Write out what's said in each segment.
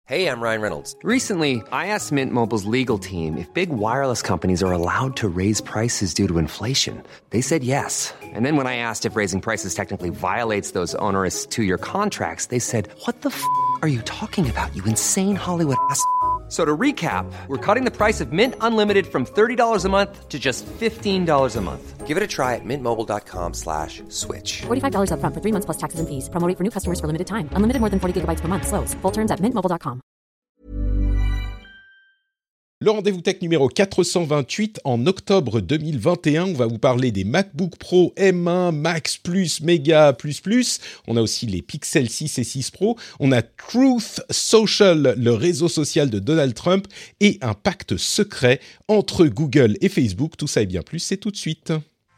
Hey, I'm Ryan Reynolds. Recently, I asked Mint Mobile's legal team if big wireless companies are allowed to raise prices due to inflation. They said yes. And then when I asked if raising prices technically violates those onerous two-year contracts, they said, "What the f*** are you talking about, you insane Hollywood ass?" So to recap, we're cutting the price of Mint Unlimited from $30 a month to just $15 a month. Give it a try at mintmobile.com/switch. $45 up front for 3 months plus taxes and fees. Promo rate for new customers for limited time. Unlimited more than 40 gigabytes per month. Slows full terms at mintmobile.com. Le rendez-vous tech numéro 428 en octobre 2021. On va vous parler des MacBook Pro M1, Max Plus, Mega Plus. On a aussi les Pixel 6 et 6 Pro. On a Truth Social, le réseau social de Donald Trump, et un pacte secret entre Google et Facebook. Tout ça et bien plus, c'est tout de suite.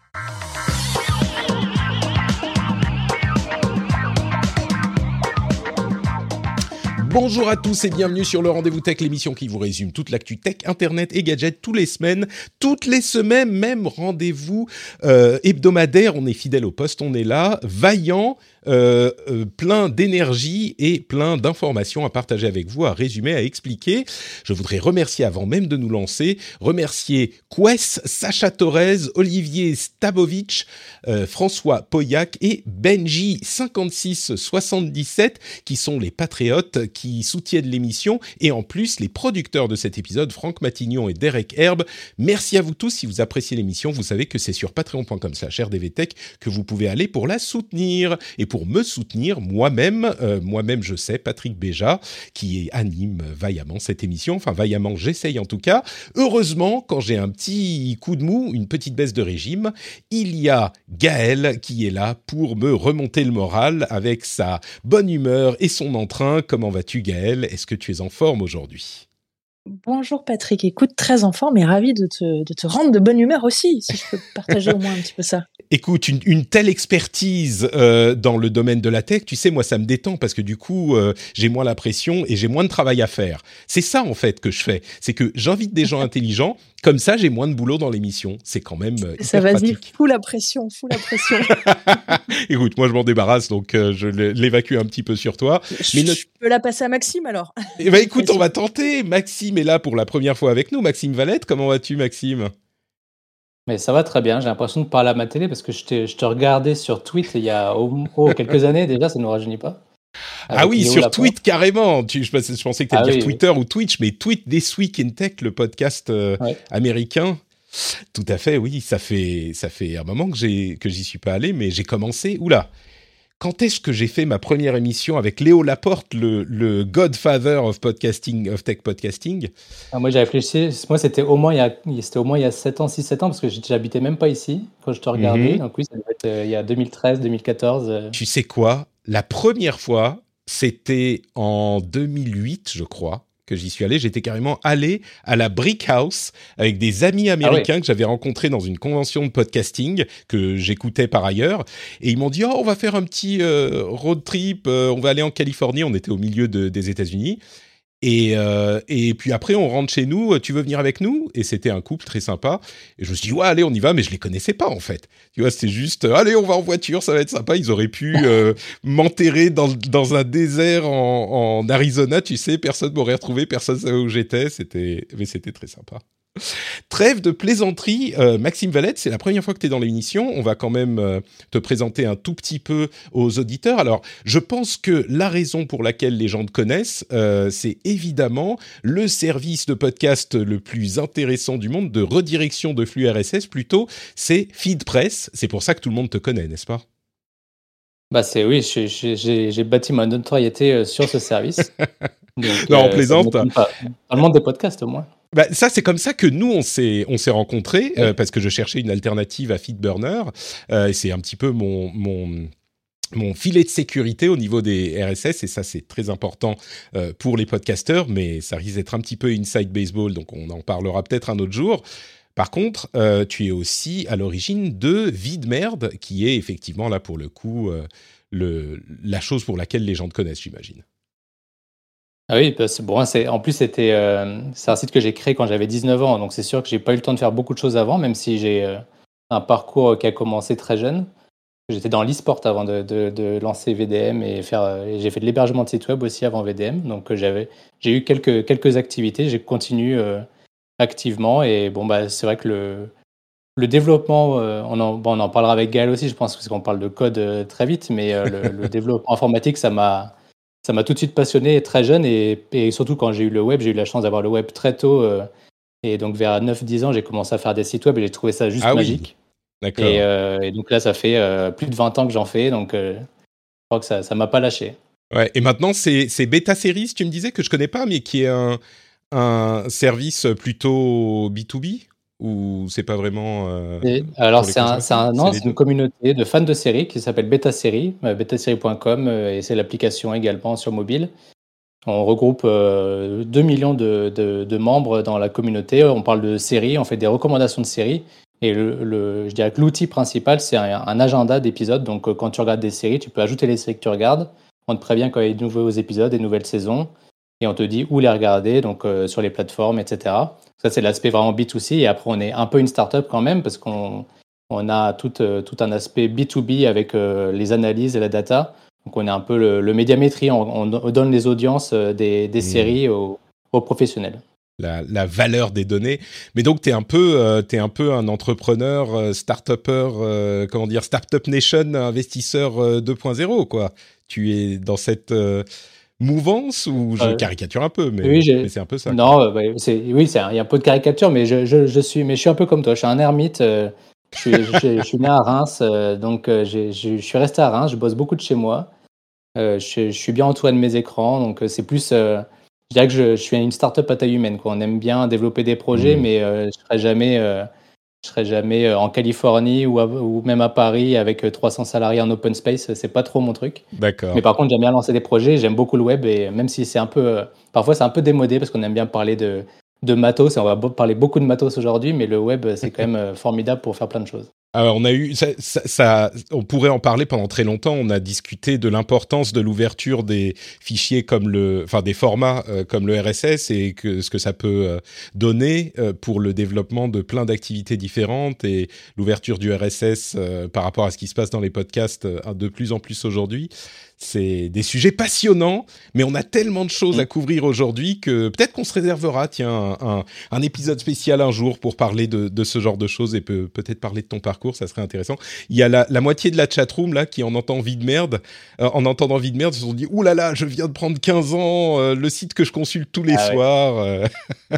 Bonjour à tous et bienvenue sur le Rendez-vous Tech, l'émission qui vous résume toute l'actu tech, internet et gadgets toutes les semaines, même rendez-vous hebdomadaire. On est fidèle au poste, on est là, vaillant, plein d'énergie et plein d'informations à partager avec vous, à résumer, à expliquer. Je voudrais remercier, avant même de nous lancer, Quest, Sacha Torres, Olivier Stabovic, François Pauillac et Benji5677 qui sont les patriotes qui soutiennent l'émission et en plus les producteurs de cet épisode, Franck Matignon et Derek Herbe. Merci à vous tous. Si vous appréciez l'émission, vous savez que c'est sur patreon.com/rdvtech que vous pouvez aller pour la soutenir. Et pour me soutenir, moi-même je sais, Patrick Béja, qui anime vaillamment cette émission, enfin vaillamment, j'essaye en tout cas. Heureusement, quand j'ai un petit coup de mou, une petite baisse de régime, il y a Gaël qui est là pour me remonter le moral avec sa bonne humeur et son entrain. Comment vas-tu, Gaël ? Est-ce que tu es en forme aujourd'hui ? Bonjour Patrick, écoute, très en forme et ravi de te rendre de bonne humeur aussi, si je peux partager au moins un petit peu ça. Écoute, une telle expertise dans le domaine de la tech, tu sais, moi ça me détend parce que du coup, j'ai moins la pression et j'ai moins de travail à faire. C'est ça en fait que je fais, c'est que j'invite des gens intelligents, comme ça j'ai moins de boulot dans l'émission. C'est quand même hyper pratique. Fous la pression. Écoute, moi je m'en débarrasse, donc je l'évacue un petit peu sur toi. Je peux la passer à Maxime alors. Eh ben écoute, on va tenter. Maxime est là pour la première fois avec nous. Maxime Valette, comment vas-tu, Maxime ? Mais ça va très bien, j'ai l'impression de parler à ma télé parce que je te regardais sur Twitch il y a quelques années déjà, ça ne nous rajeunit pas. Ah oui, sur Twitch carrément. Je pensais que tu allais dire Twitter ou Twitch, mais Tweet This Week in Tech, le podcast américain. Tout à fait, oui, ça fait un moment que j'y suis pas allé, mais j'ai commencé. Quand est-ce que j'ai fait ma première émission avec Léo Laporte, le Godfather of podcasting, of tech podcasting ? Moi, j'ai réfléchi. Moi, c'était au moins il y a 7 ans, 6-7 ans, parce que j'habitais même pas ici quand je te regardais. Donc oui, ça devait être il y a 2013, 2014. Tu sais quoi ? La première fois, c'était en 2008, je crois, que j'y suis allé. J'étais carrément allé à la Brick House avec des amis américains que j'avais rencontrés dans une convention de podcasting que j'écoutais par ailleurs. Et ils m'ont dit « Oh, on va faire un petit road trip, on va aller en Californie. » On était au milieu des États-Unis. Et puis après, on rentre chez nous. Tu veux venir avec nous ? Et c'était un couple très sympa. Et je me suis dit, ouais, allez, on y va. Mais je les connaissais pas, en fait. Tu vois, c'était juste, allez, on va en voiture, ça va être sympa. Ils auraient pu m'enterrer dans un désert en Arizona, tu sais. Personne m'aurait retrouvé, personne savait où j'étais. Mais c'était très sympa. Trêve de plaisanterie, Maxime Valette, c'est la première fois que tu es dans l'émission. On va quand même te présenter un tout petit peu aux auditeurs. Alors, je pense que la raison pour laquelle les gens te connaissent, c'est évidemment le service de podcast le plus intéressant du monde, de redirection de flux RSS plutôt, c'est FeedPress. C'est pour ça que tout le monde te connaît, n'est-ce pas ? Oui, j'ai bâti ma notoriété sur ce service. Donc, non, on plaisante. Dans le monde des podcasts, au moins. Ça, c'est comme ça que nous, on s'est rencontrés, parce que je cherchais une alternative à FeedBurner. C'est un petit peu mon filet de sécurité au niveau des RSS, et ça, c'est très important pour les podcasteurs, mais ça risque d'être un petit peu inside baseball, donc on en parlera peut-être un autre jour. Par contre, tu es aussi à l'origine de Vie de Merde, qui est effectivement, là, pour le coup, la chose pour laquelle les gens te connaissent, j'imagine. Ah oui, en plus, c'est un site que j'ai créé quand j'avais 19 ans, donc c'est sûr que j'ai pas eu le temps de faire beaucoup de choses avant, même si j'ai un parcours qui a commencé très jeune. J'étais dans l'e-sport avant de lancer VDM et j'ai fait de l'hébergement de site web aussi avant VDM. Donc j'ai eu quelques activités, j'ai continué activement et c'est vrai que le développement, on en parlera avec Gaël aussi, je pense, parce qu'on parle de code très vite, mais le développement informatique, ça m'a tout de suite passionné très jeune et surtout quand j'ai eu le web, j'ai eu la chance d'avoir le web très tôt et donc vers 9-10 ans, j'ai commencé à faire des sites web et j'ai trouvé ça juste magique. Oui. D'accord. Et donc là, ça fait plus de 20 ans que j'en fais, donc je crois que ça m'a pas lâché. Ouais, et maintenant, c'est Beta Series, tu me disais, que je connais pas, mais qui est un service plutôt B2B ou c'est pas vraiment alors c'est une communauté de fans de séries qui s'appelle Beta Série, betaserie.com et c'est l'application également sur mobile. On regroupe 2 millions de membres dans la communauté. On parle de séries, on fait des recommandations de séries. Et je dirais que l'outil principal, c'est un agenda d'épisodes. Donc, quand tu regardes des séries, tu peux ajouter les séries que tu regardes. On te prévient quand il y a de nouveaux épisodes, des nouvelles saisons. Et on te dit où les regarder, donc sur les plateformes, etc. Ça, c'est l'aspect vraiment B2C. Et après, on est un peu une start-up quand même parce qu'on a tout un aspect B2B avec les analyses et la data. Donc, on est un peu le médiamétrie. On donne les audiences des séries aux professionnels. La valeur des données. Mais donc, t'es un peu un entrepreneur, start-upper, Startup Nation, investisseur 2.0, quoi. Tu es dans cette mouvance ou je caricature un peu, mais c'est un peu ça. Non, il y a un peu de caricature, mais je suis un peu comme toi. Je suis un ermite. Je suis né à Reims, donc je suis resté à Reims. Je bosse beaucoup de chez moi. Je suis bien entouré de mes écrans, donc c'est plus... je dirais que je suis une start-up à taille humaine, quoi. On aime bien développer des projets, mais je serai jamais en Californie ou même à Paris avec 300 salariés en open space. C'est pas trop mon truc. D'accord. Mais par contre, j'aime bien lancer des projets. J'aime beaucoup le web et même si c'est parfois c'est un peu démodé parce qu'on aime bien parler de matos. Et on va parler beaucoup de matos aujourd'hui, mais le web c'est quand même formidable pour faire plein de choses. Alors, on pourrait en parler pendant très longtemps. On a discuté de l'importance de l'ouverture des fichiers des formats comme le RSS et ce que ça peut donner pour le développement de plein d'activités différentes et l'ouverture du RSS par rapport à ce qui se passe dans les podcasts de plus en plus aujourd'hui. C'est des sujets passionnants, mais on a tellement de choses à couvrir aujourd'hui que peut-être qu'on se réservera, un épisode spécial un jour pour parler de ce genre de choses et peut-être parler de ton parcours, ça serait intéressant. Il y a la moitié de la chatroom là qui en entendant vie de merde, se sont dit « Ouh là là, je viens de prendre 15 ans, le site que je consulte tous les soirs. »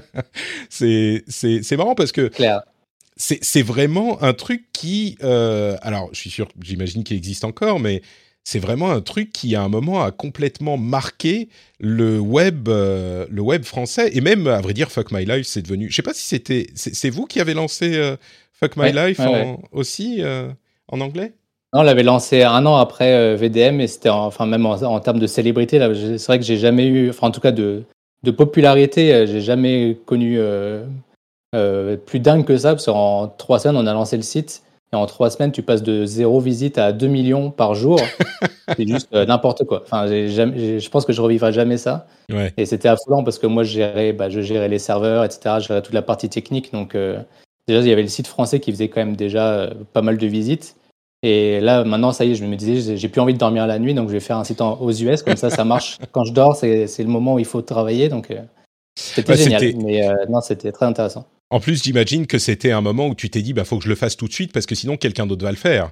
C'est marrant parce que... Claire. C'est vraiment un truc qui... alors, j'imagine qu'il existe encore, mais... c'est vraiment un truc qui, à un moment, a complètement marqué le web français. Et même, à vrai dire, Fuck My Life, c'est devenu... Je ne sais pas si c'est vous qui avez lancé Fuck My Life aussi, en anglais ? Non, on l'avait lancé 1 an après VDM, et c'était même en termes de célébrité, là, c'est vrai que j'ai jamais eu... en tout cas, de popularité, j'ai jamais connu plus dingue que ça, parce qu'en 3 semaines, on a lancé le site. Et en 3 semaines, tu passes de 0 visite à 2 millions par jour. C'est juste n'importe quoi. Enfin, je pense que je revivrai jamais ça. Ouais. Et c'était affolant parce que moi, je gérais les serveurs, etc. Je gérais toute la partie technique. Donc, déjà, il y avait le site français qui faisait quand même déjà pas mal de visites. Et là, maintenant, ça y est, je me disais, j'ai plus envie de dormir la nuit. Donc, je vais faire un site aux US. Comme ça marche. Quand je dors, c'est le moment où il faut travailler. Donc, c'était génial. Mais non, c'était très intéressant. En plus, j'imagine que c'était un moment où tu t'es dit, faut que je le fasse tout de suite parce que sinon quelqu'un d'autre va le faire.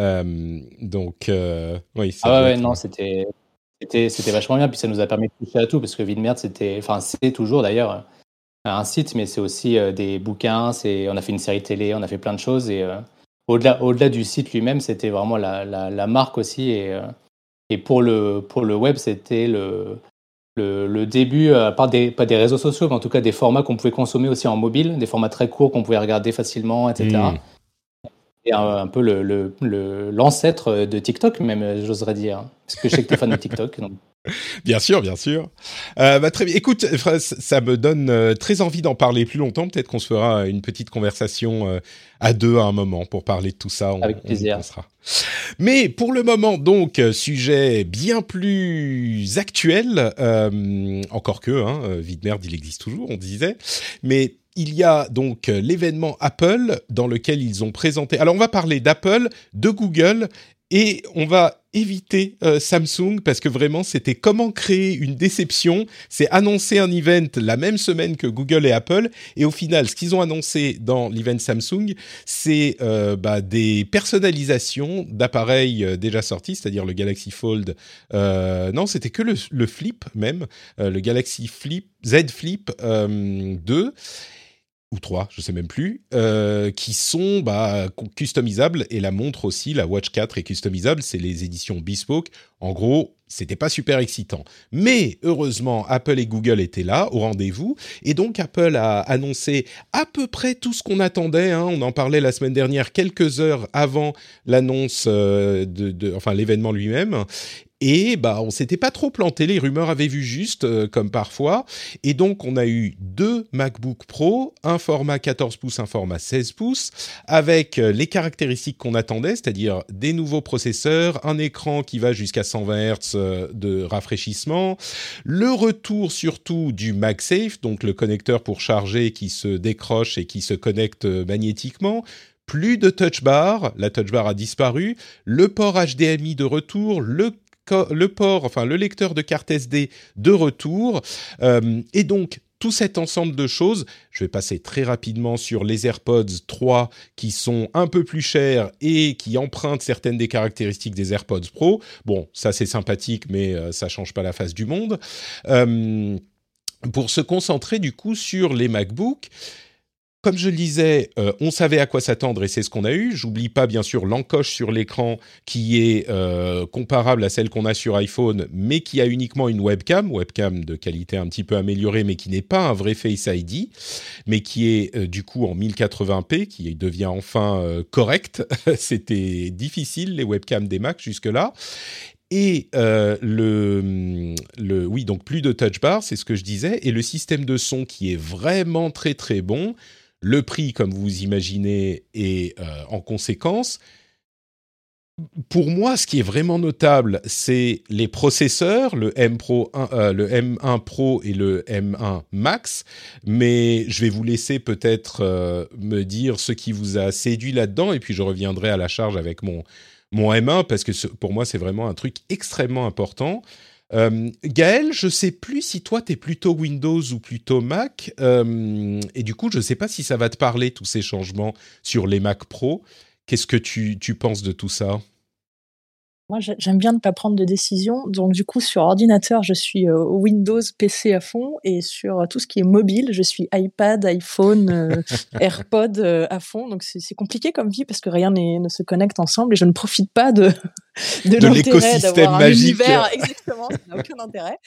Oui. Non, c'était vachement bien. Puis ça nous a permis de toucher à tout parce que Vie de Merde, c'est toujours d'ailleurs un site, mais c'est aussi des bouquins. On a fait une série télé, on a fait plein de choses. Et au-delà du site lui-même, c'était vraiment la marque aussi. Et pour le web, c'était le début, pas des réseaux sociaux, mais en tout cas des formats qu'on pouvait consommer aussi en mobile, des formats très courts qu'on pouvait regarder facilement, etc. Et un peu l'ancêtre de TikTok, même, j'oserais dire. Parce que je sais que tu es fan de TikTok. Donc. Bien sûr. Très bien. Écoute, ça me donne très envie d'en parler plus longtemps. Peut-être qu'on se fera une petite conversation à deux à un moment pour parler de tout ça. Avec plaisir. Mais pour le moment, donc, sujet bien plus actuel, encore que, Vie de Merde, il existe toujours, on disait. Mais il y a donc l'événement Apple dans lequel ils ont présenté... Alors, on va parler d'Apple, de Google Et on va éviter Samsung parce que vraiment c'était comment créer une déception. C'est annoncer un event la même semaine que Google et Apple, et au final ce qu'ils ont annoncé dans l'event Samsung, c'est des personnalisations d'appareils déjà sortis, c'est-à-dire le Galaxy Fold. Non, c'était que le Flip même, le Galaxy Flip Z Flip 2. Ou 3, je sais même plus, qui sont customisables, et la montre aussi, la Watch 4 est customisable, c'est les éditions Bespoke. En gros, c'était pas super excitant. Mais heureusement, Apple et Google étaient là, au rendez-vous, et donc Apple a annoncé à peu près tout ce qu'on attendait, hein. On en parlait la semaine dernière, quelques heures avant l'annonce l'événement lui-même. Et on s'était pas trop planté, les rumeurs avaient vu juste, comme parfois. Et donc, on a eu 2 MacBook Pro, un format 14 pouces, un format 16 pouces, avec les caractéristiques qu'on attendait, c'est-à-dire des nouveaux processeurs, un écran qui va jusqu'à 120 Hz de rafraîchissement, le retour surtout du MagSafe, donc le connecteur pour charger qui se décroche et qui se connecte magnétiquement. Plus de Touch Bar, la Touch Bar a disparu, le port HDMI de retour, le lecteur de carte SD de retour, et donc tout cet ensemble de choses. Je vais passer très rapidement sur les AirPods 3 qui sont un peu plus chers et qui empruntent certaines des caractéristiques des AirPods Pro. Bon, ça c'est sympathique, mais ça change pas la face du monde. Pour se concentrer du coup sur les MacBooks. Comme je le disais, on savait à quoi s'attendre et c'est ce qu'on a eu. J'oublie pas bien sûr l'encoche sur l'écran qui est comparable à celle qu'on a sur iPhone, mais qui a uniquement une webcam de qualité un petit peu améliorée, mais qui n'est pas un vrai Face ID, mais qui est du coup en 1080p, qui devient enfin correct. C'était difficile les webcams des Mac jusque-là. Et donc plus de touch bar, c'est ce que je disais, et le système de son qui est vraiment très très bon. Le prix, comme vous imaginez, est en conséquence. Pour moi, ce qui est vraiment notable, c'est les processeurs, le M1 Pro et le M1 Max. Mais je vais vous laisser peut-être me dire ce qui vous a séduit là-dedans, et puis je reviendrai à la charge avec mon M1, parce que pour moi, c'est vraiment un truc extrêmement important. Gaël, je sais plus si toi, t'es plutôt Windows ou plutôt Mac. Et du coup, je sais pas si ça va te parler, tous ces changements sur les Mac Pro. Qu'est-ce que tu penses de tout ça ? Moi, j'aime bien ne pas prendre de décision. Donc, du coup, sur ordinateur, je suis Windows PC à fond. Et sur tout ce qui est mobile, je suis iPad, iPhone, AirPod à fond. Donc, c'est compliqué comme vie parce que rien ne se connecte ensemble. Et je ne profite pas de l'intérêt d'avoir un univers. Exactement, ça n'a aucun intérêt.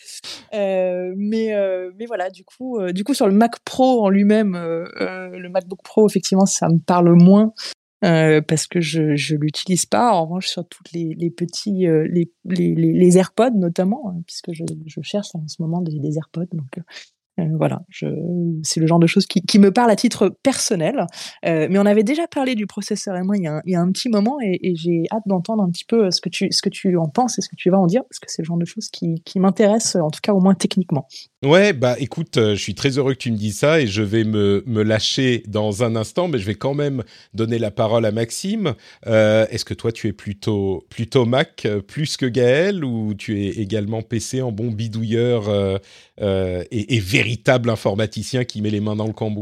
Mais voilà, du coup, sur le Mac Pro en lui-même, le MacBook Pro, effectivement, ça me parle moins. Parce que je l'utilise pas. En revanche, sur toutes les petits les AirPods notamment, puisque je cherche en ce moment des AirPods. Donc voilà, c'est le genre de choses qui me parle à titre personnel. Mais on avait déjà parlé du processeur et moi il y a un petit moment et j'ai hâte d'entendre un petit peu ce que tu en penses et ce que tu vas en dire, parce que c'est le genre de choses qui m'intéressent, en tout cas au moins techniquement. Ouais, écoute, je suis très heureux que tu me dises ça et je vais me lâcher dans un instant, mais je vais quand même donner la parole à Maxime. Est-ce que toi tu es plutôt Mac plus que Gaël, ou tu es également PC en bon bidouilleur et véritable informaticien qui met les mains dans le cambouis ?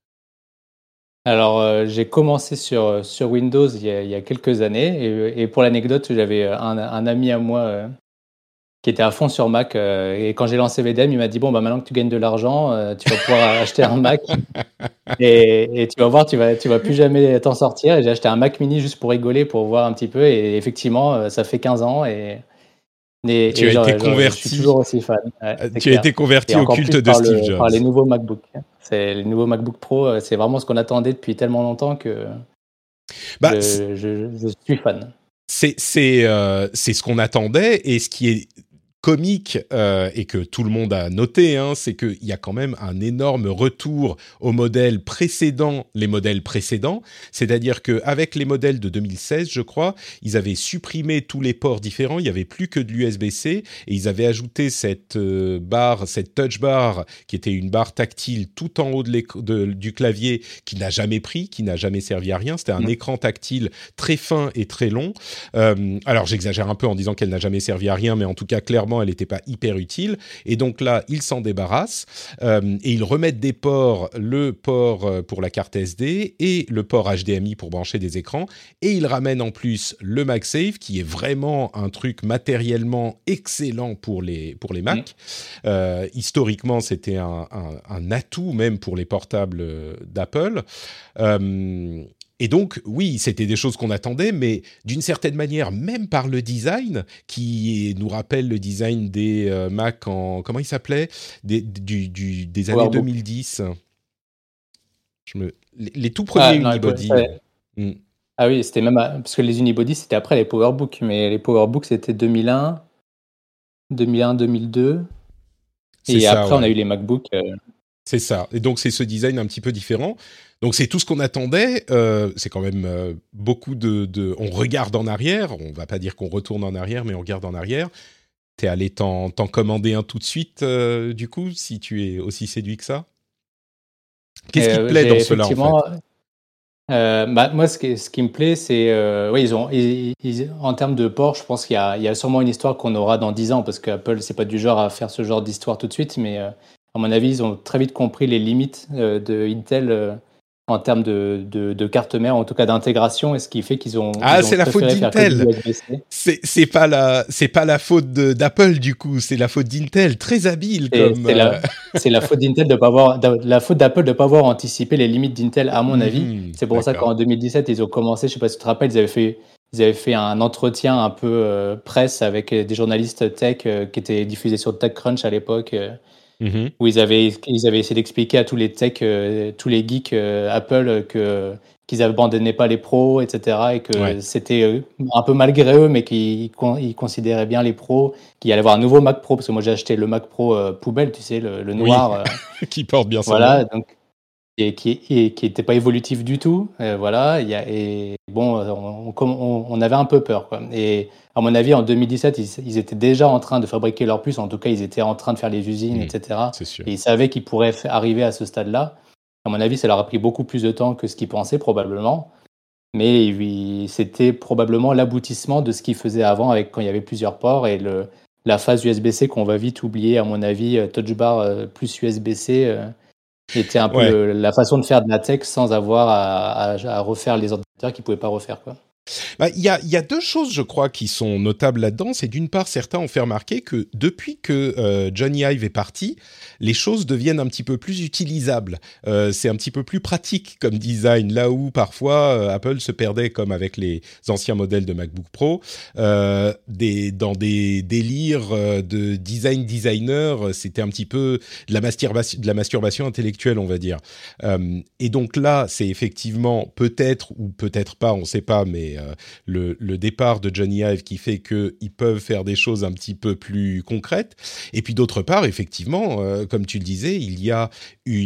Alors, j'ai commencé sur Windows il y a quelques années et pour l'anecdote, j'avais un ami à moi qui était à fond sur Mac et quand j'ai lancé VDM, il m'a dit maintenant que tu gagnes de l'argent, tu vas pouvoir acheter un Mac et tu vas voir, tu vas plus jamais t'en sortir. Et j'ai acheté un Mac mini juste pour rigoler, pour voir un petit peu, et effectivement, ça fait 15 ans et tu as été converti. Je suis toujours aussi fan. Ouais, tu as été converti au culte de Steve Jobs. Par les nouveaux MacBook. Les nouveaux MacBook Pro, c'est vraiment ce qu'on attendait depuis tellement longtemps que je suis fan. C'est ce qu'on attendait, et ce qui est comique et que tout le monde a noté, c'est qu'il y a quand même un énorme retour aux modèles précédents, les modèles précédents. C'est-à-dire qu'avec les modèles de 2016, je crois, ils avaient supprimé tous les ports différents. Il n'y avait plus que de l'USB-C et ils avaient ajouté cette barre, cette touch bar, qui était une barre tactile tout en haut du clavier, qui n'a jamais pris, qui n'a jamais servi à rien. C'était un écran tactile très fin et très long. Alors, j'exagère un peu en disant qu'elle n'a jamais servi à rien, mais en tout cas, clairement, elle n'était pas hyper utile. Et donc là, ils s'en débarrassent et ils remettent des ports, le port pour la carte SD et le port HDMI pour brancher des écrans. Et ils ramènent en plus le MagSafe, qui est vraiment un truc matériellement excellent pour les Mac. Historiquement, c'était un atout même pour les portables d'Apple. Et donc, oui, c'était des choses qu'on attendait, mais d'une certaine manière, même par le design, qui nous rappelle le design des Mac en... Comment il s'appelait ? Des années 2010. Les tout premiers Unibody. Ah oui, c'était même... Parce que les Unibody, c'était après les PowerBook, mais les PowerBook, c'était 2001, 2002. Et ça, après, on a eu les MacBook. C'est ça. Et donc, c'est ce design un petit peu différent. Donc, c'est tout ce qu'on attendait. C'est quand même beaucoup de... On regarde en arrière. On ne va pas dire qu'on retourne en arrière, mais on regarde en arrière. T'es allé t'en commander un tout de suite, du coup, si tu es aussi séduit que ça ? Qu'est-ce qui te plaît dans cela, en fait ? Moi, ce qui me plaît, c'est... en termes de port, je pense qu'il y a sûrement une histoire qu'on aura dans 10 ans, parce qu'Apple, c'est pas du genre à faire ce genre d'histoire tout de suite, mais à mon avis, ils ont très vite compris les limites de Intel en termes de carte mère, en tout cas d'intégration, et ce qui fait qu'ils ont... c'est la faute d'Intel. C'est pas la faute d'Apple, du coup, c'est la faute d'Intel, très habile. C'est la faute d'Intel la faute d'Apple de pas avoir anticipé les limites d'Intel, à mon avis. C'est pour ça qu'en 2017, ils ont commencé, je sais pas si tu te rappelles, ils avaient fait un entretien un peu presse avec des journalistes tech qui étaient diffusés sur TechCrunch à l'époque. Où ils avaient essayé d'expliquer à tous les tech, tous les geeks Apple qu'ils abandonnaient pas les pros, etc. Et que c'était un peu malgré eux, mais qu'ils considéraient bien les pros, qu'il allait avoir un nouveau Mac Pro, parce que moi j'ai acheté le Mac Pro poubelle, tu sais, le noir. Qui porte bien son nom. Donc, et qui n'était pas évolutif du tout. On avait un peu peur, quoi. Et à mon avis, en 2017, ils étaient déjà en train de fabriquer leurs puces. En tout cas, ils étaient en train de faire les usines, etc. C'est sûr. Et ils savaient qu'ils pourraient arriver à ce stade-là. À mon avis, ça leur a pris beaucoup plus de temps que ce qu'ils pensaient, probablement. Mais c'était probablement l'aboutissement de ce qu'ils faisaient avant, quand il y avait plusieurs ports. Et la phase USB-C qu'on va vite oublier, à mon avis, Touch Bar plus USB-C... était un peu la façon de faire de la tech sans avoir à refaire les ordinateurs qu'ils ne pouvaient pas refaire, quoi. Il y a deux choses, je crois, qui sont notables là-dedans. C'est d'une part, certains ont fait remarquer que depuis que Johnny Ive est parti, les choses deviennent un petit peu plus utilisables. C'est un petit peu plus pratique comme design, là où parfois Apple se perdait, comme avec les anciens modèles de MacBook Pro, dans des délires de designer. C'était un petit peu de la masturbation intellectuelle, on va dire. Et donc là, c'est effectivement peut-être ou peut-être pas, on ne sait pas, mais le départ de Johnny Ive qui fait qu'ils peuvent faire des choses un petit peu plus concrètes. Et puis d'autre part, effectivement, comme tu le disais, il y a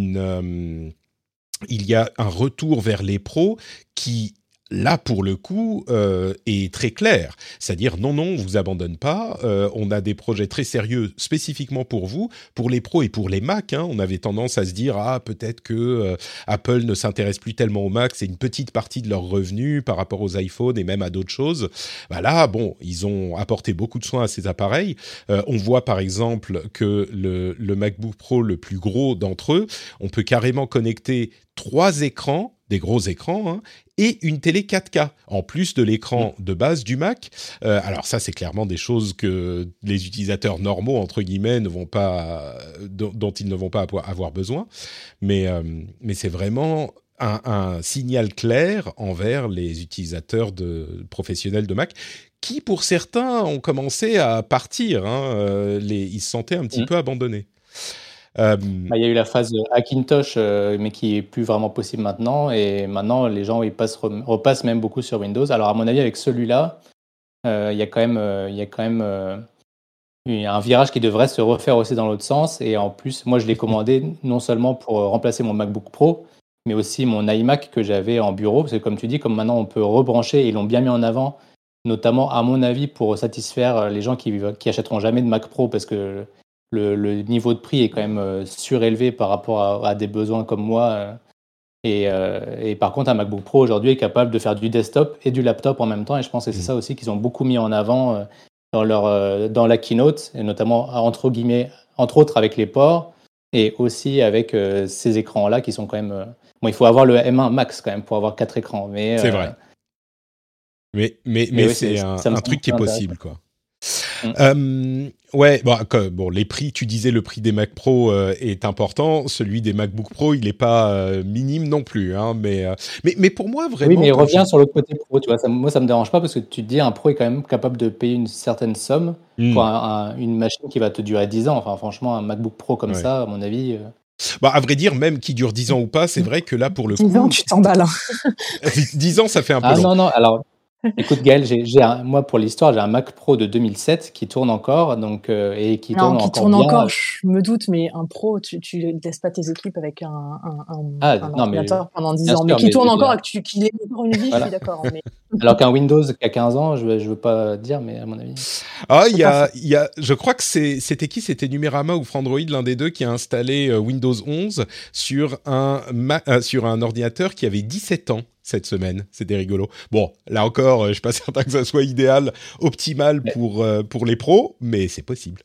un retour vers les pros qui, là, pour le coup, est très clair. C'est-à-dire, non, on vous abandonne pas. On a des projets très sérieux spécifiquement pour vous, pour les pros et pour les Mac. On avait tendance à se dire, peut-être que Apple ne s'intéresse plus tellement aux Mac. C'est une petite partie de leurs revenus par rapport aux iPhones et même à d'autres choses. Là, ils ont apporté beaucoup de soins à ces appareils. On voit, par exemple, que le MacBook Pro, le plus gros d'entre eux, on peut carrément connecter 3 écrans, des gros écrans, et une télé 4K, en plus de l'écran de base du Mac. Alors ça, c'est clairement des choses que les utilisateurs normaux, entre guillemets, dont ils ne vont pas avoir besoin. Mais c'est vraiment un signal clair envers les utilisateurs professionnels de Mac, qui, pour certains, ont commencé à partir. Ils se sentaient un petit peu abandonnés. Il y a eu la phase Hackintosh, mais qui est plus vraiment possible maintenant. Et maintenant, les gens repassent même beaucoup sur Windows. Alors, à mon avis, avec celui-là, il y a quand même un virage qui devrait se refaire aussi dans l'autre sens. Et en plus, moi, je l'ai commandé non seulement pour remplacer mon MacBook Pro, mais aussi mon iMac que j'avais en bureau. Parce que comme tu dis, comme maintenant on peut rebrancher, ils l'ont bien mis en avant, notamment à mon avis pour satisfaire les gens qui achèteront jamais de Mac Pro, parce que le niveau de prix est quand même surélevé par rapport à des besoins comme moi. Et par contre, un MacBook Pro aujourd'hui est capable de faire du desktop et du laptop en même temps. Et je pense que c'est ça aussi qu'ils ont beaucoup mis en avant dans la keynote, et notamment entre autres avec les ports, et aussi avec ces écrans-là qui sont quand même... Bon, il faut avoir le M1 Max quand même pour avoir 4 écrans. C'est vrai. Mais oui, c'est un truc qui est possible, quoi. Ouais, bon, les prix, tu disais le prix des Mac Pro est important, celui des MacBook Pro, il n'est pas minime non plus, hein, mais pour moi, vraiment... Oui, mais reviens sur le côté Pro, tu vois, moi ça me dérange pas, parce que tu te dis, un Pro est quand même capable de payer une certaine somme pour une machine qui va te durer 10 ans. Enfin, franchement, un MacBook Pro comme ça, à mon avis... à vrai dire, même qui dure 10 ans ou pas, c'est vrai que là, pour le 10 ans, tu t'emballes. 10 ans, ça fait un peu long. Non, alors... Écoute Gaël, moi pour l'histoire, j'ai un Mac Pro de 2007 qui tourne encore, donc et qui tourne encore bien. Je me doute, mais un Pro, tu laisses pas tes équipes avec un ordinateur pendant 10 ans, mais qui tourne encore et qu'il ait encore une vie, voilà. Je suis d'accord. Mais... Alors qu'un Windows qui a 15 ans, je veux pas dire, mais à mon avis. Je crois que c'était Numérama ou Frandroid, l'un des deux, qui a installé Windows 11 sur un ordinateur qui avait 17 ans. Cette semaine, c'était rigolo. Bon, là encore, je suis pas certain que ça soit optimal pour les pros, mais c'est possible.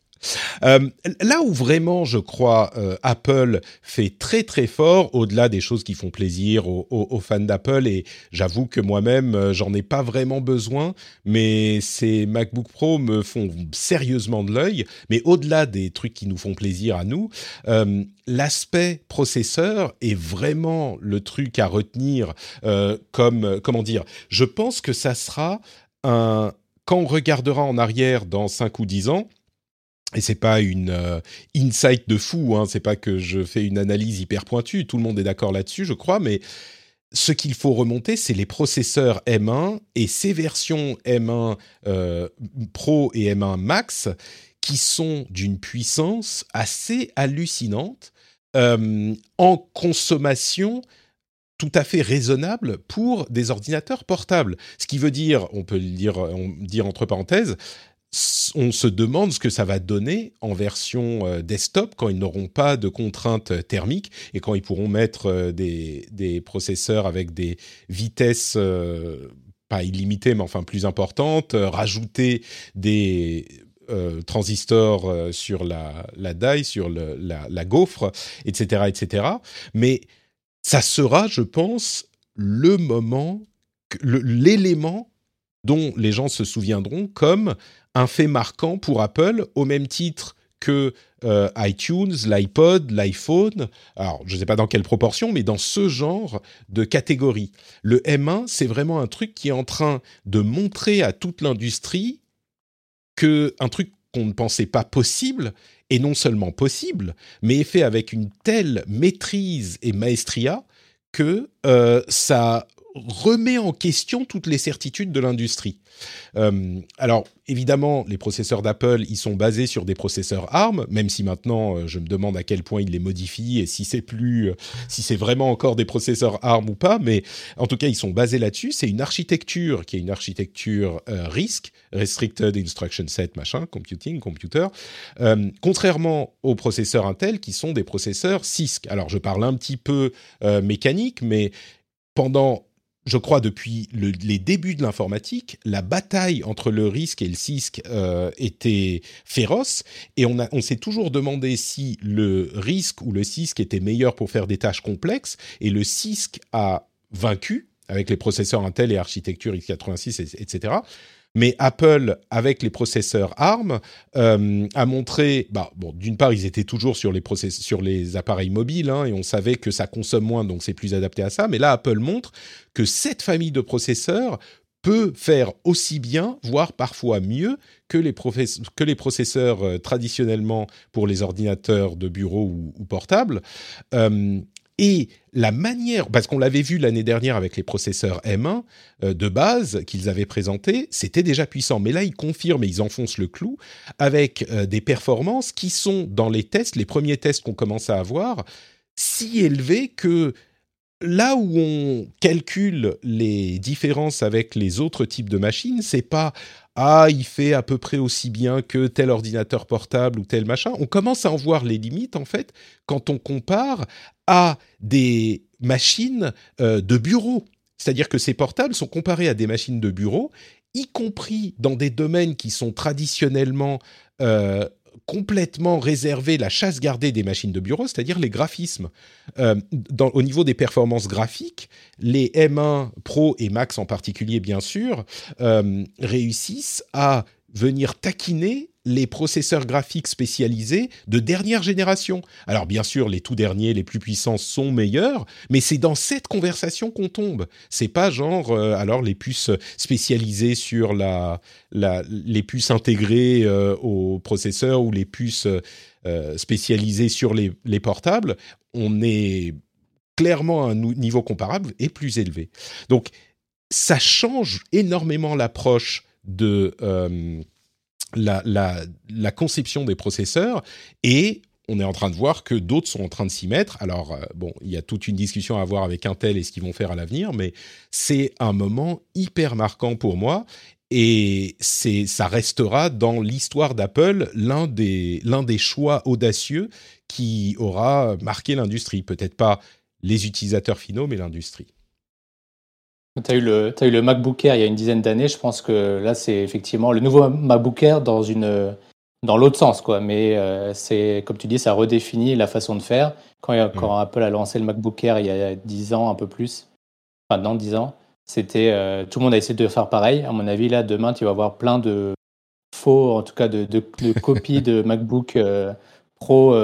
Là où vraiment, je crois, Apple fait très très fort, au-delà des choses qui font plaisir aux fans d'Apple, et j'avoue que moi-même, j'en ai pas vraiment besoin, mais ces MacBook Pro me font sérieusement de l'œil. Mais au-delà des trucs qui nous font plaisir à nous, l'aspect processeur est vraiment le truc à retenir. Comment dire, je pense que ça sera quand on regardera en arrière dans 5 ou 10 ans. Et c'est pas une insight de fou, hein, c'est pas que je fais une analyse hyper pointue, tout le monde est d'accord là-dessus, je crois, mais ce qu'il faut remonter, c'est les processeurs M1 et ces versions M1 Pro et M1 Max qui sont d'une puissance assez hallucinante en consommation tout à fait raisonnable pour des ordinateurs portables. Ce qui veut dire, on peut dire entre parenthèses, on se demande ce que ça va donner en version desktop quand ils n'auront pas de contraintes thermiques et quand ils pourront mettre des processeurs avec des vitesses pas illimitées mais enfin plus importantes, rajouter des transistors sur la die, sur la gaufre, etc., etc. Mais ça sera, je pense, le moment, l'élément dont les gens se souviendront comme un fait marquant pour Apple, au même titre que iTunes, l'iPod, l'iPhone. Alors, je ne sais pas dans quelle proportion, mais dans ce genre de catégorie. Le M1, c'est vraiment un truc qui est en train de montrer à toute l'industrie qu'un truc qu'on ne pensait pas possible, est non seulement possible, mais est fait avec une telle maîtrise et maestria que ça remet en question toutes les certitudes de l'industrie. Alors, évidemment, les processeurs d'Apple, ils sont basés sur des processeurs ARM, même si maintenant, je me demande à quel point ils les modifient et si c'est vraiment encore des processeurs ARM ou pas, mais en tout cas, ils sont basés là-dessus. C'est une architecture qui est une architecture RISC, Restricted Instruction Set, computer, contrairement aux processeurs Intel, qui sont des processeurs CISC. Alors, je parle un petit peu mécanique, mais je crois depuis les débuts de l'informatique, la bataille entre le RISC et le CISC était féroce et on s'est toujours demandé si le RISC ou le CISC était meilleur pour faire des tâches complexes et le CISC a vaincu avec les processeurs Intel et architecture x86, etc. Mais Apple, avec les processeurs ARM, a montré... d'une part, ils étaient toujours sur les appareils mobiles, hein, et on savait que ça consomme moins, donc c'est plus adapté à ça. Mais là, Apple montre que cette famille de processeurs peut faire aussi bien, voire parfois mieux, que les processeurs traditionnellement pour les ordinateurs de bureau ou portables. Et la manière, parce qu'on l'avait vu l'année dernière avec les processeurs M1 de base qu'ils avaient présentés, c'était déjà puissant. Mais là, ils confirment et ils enfoncent le clou avec des performances qui sont dans les tests, les premiers tests qu'on commence à avoir, si élevées que là où on calcule les différences avec les autres types de machines, c'est pas il fait à peu près aussi bien que tel ordinateur portable ou tel machin. On commence à en voir les limites en fait quand on compare à des machines de bureau. C'est-à-dire que ces portables sont comparés à des machines de bureau, y compris dans des domaines qui sont traditionnellement complètement réservé la chasse gardée des machines de bureau, c'est-à-dire les graphismes. Au niveau des performances graphiques, les M1 Pro et Max en particulier, bien sûr, réussissent à venir taquiner les processeurs graphiques spécialisés de dernière génération. Alors bien sûr, les tout derniers, les plus puissants sont meilleurs, mais c'est dans cette conversation qu'on tombe. C'est pas genre alors les puces spécialisées sur les puces intégrées au processeur ou les puces spécialisées sur les portables. On est clairement à un niveau comparable et plus élevé. Donc ça change énormément l'approche de la conception des processeurs, et on est en train de voir que d'autres sont en train de s'y mettre. Alors, il y a toute une discussion à avoir avec Intel et ce qu'ils vont faire à l'avenir, mais c'est un moment hyper marquant pour moi, et ça restera dans l'histoire d'Apple l'un des choix audacieux qui aura marqué l'industrie. Peut-être pas les utilisateurs finaux, mais l'industrie. Tu as eu le MacBook Air il y a une dizaine d'années. Je pense que là, c'est effectivement le nouveau MacBook Air dans l'autre sens, quoi. Mais c'est, comme tu dis, ça redéfinit la façon de faire. Quand Apple a lancé le MacBook Air il y a 10 ans, un peu plus, enfin non, 10 ans, c'était tout le monde a essayé de faire pareil. À mon avis, là, demain, tu vas avoir plein de faux, en tout cas de copies de MacBook Pro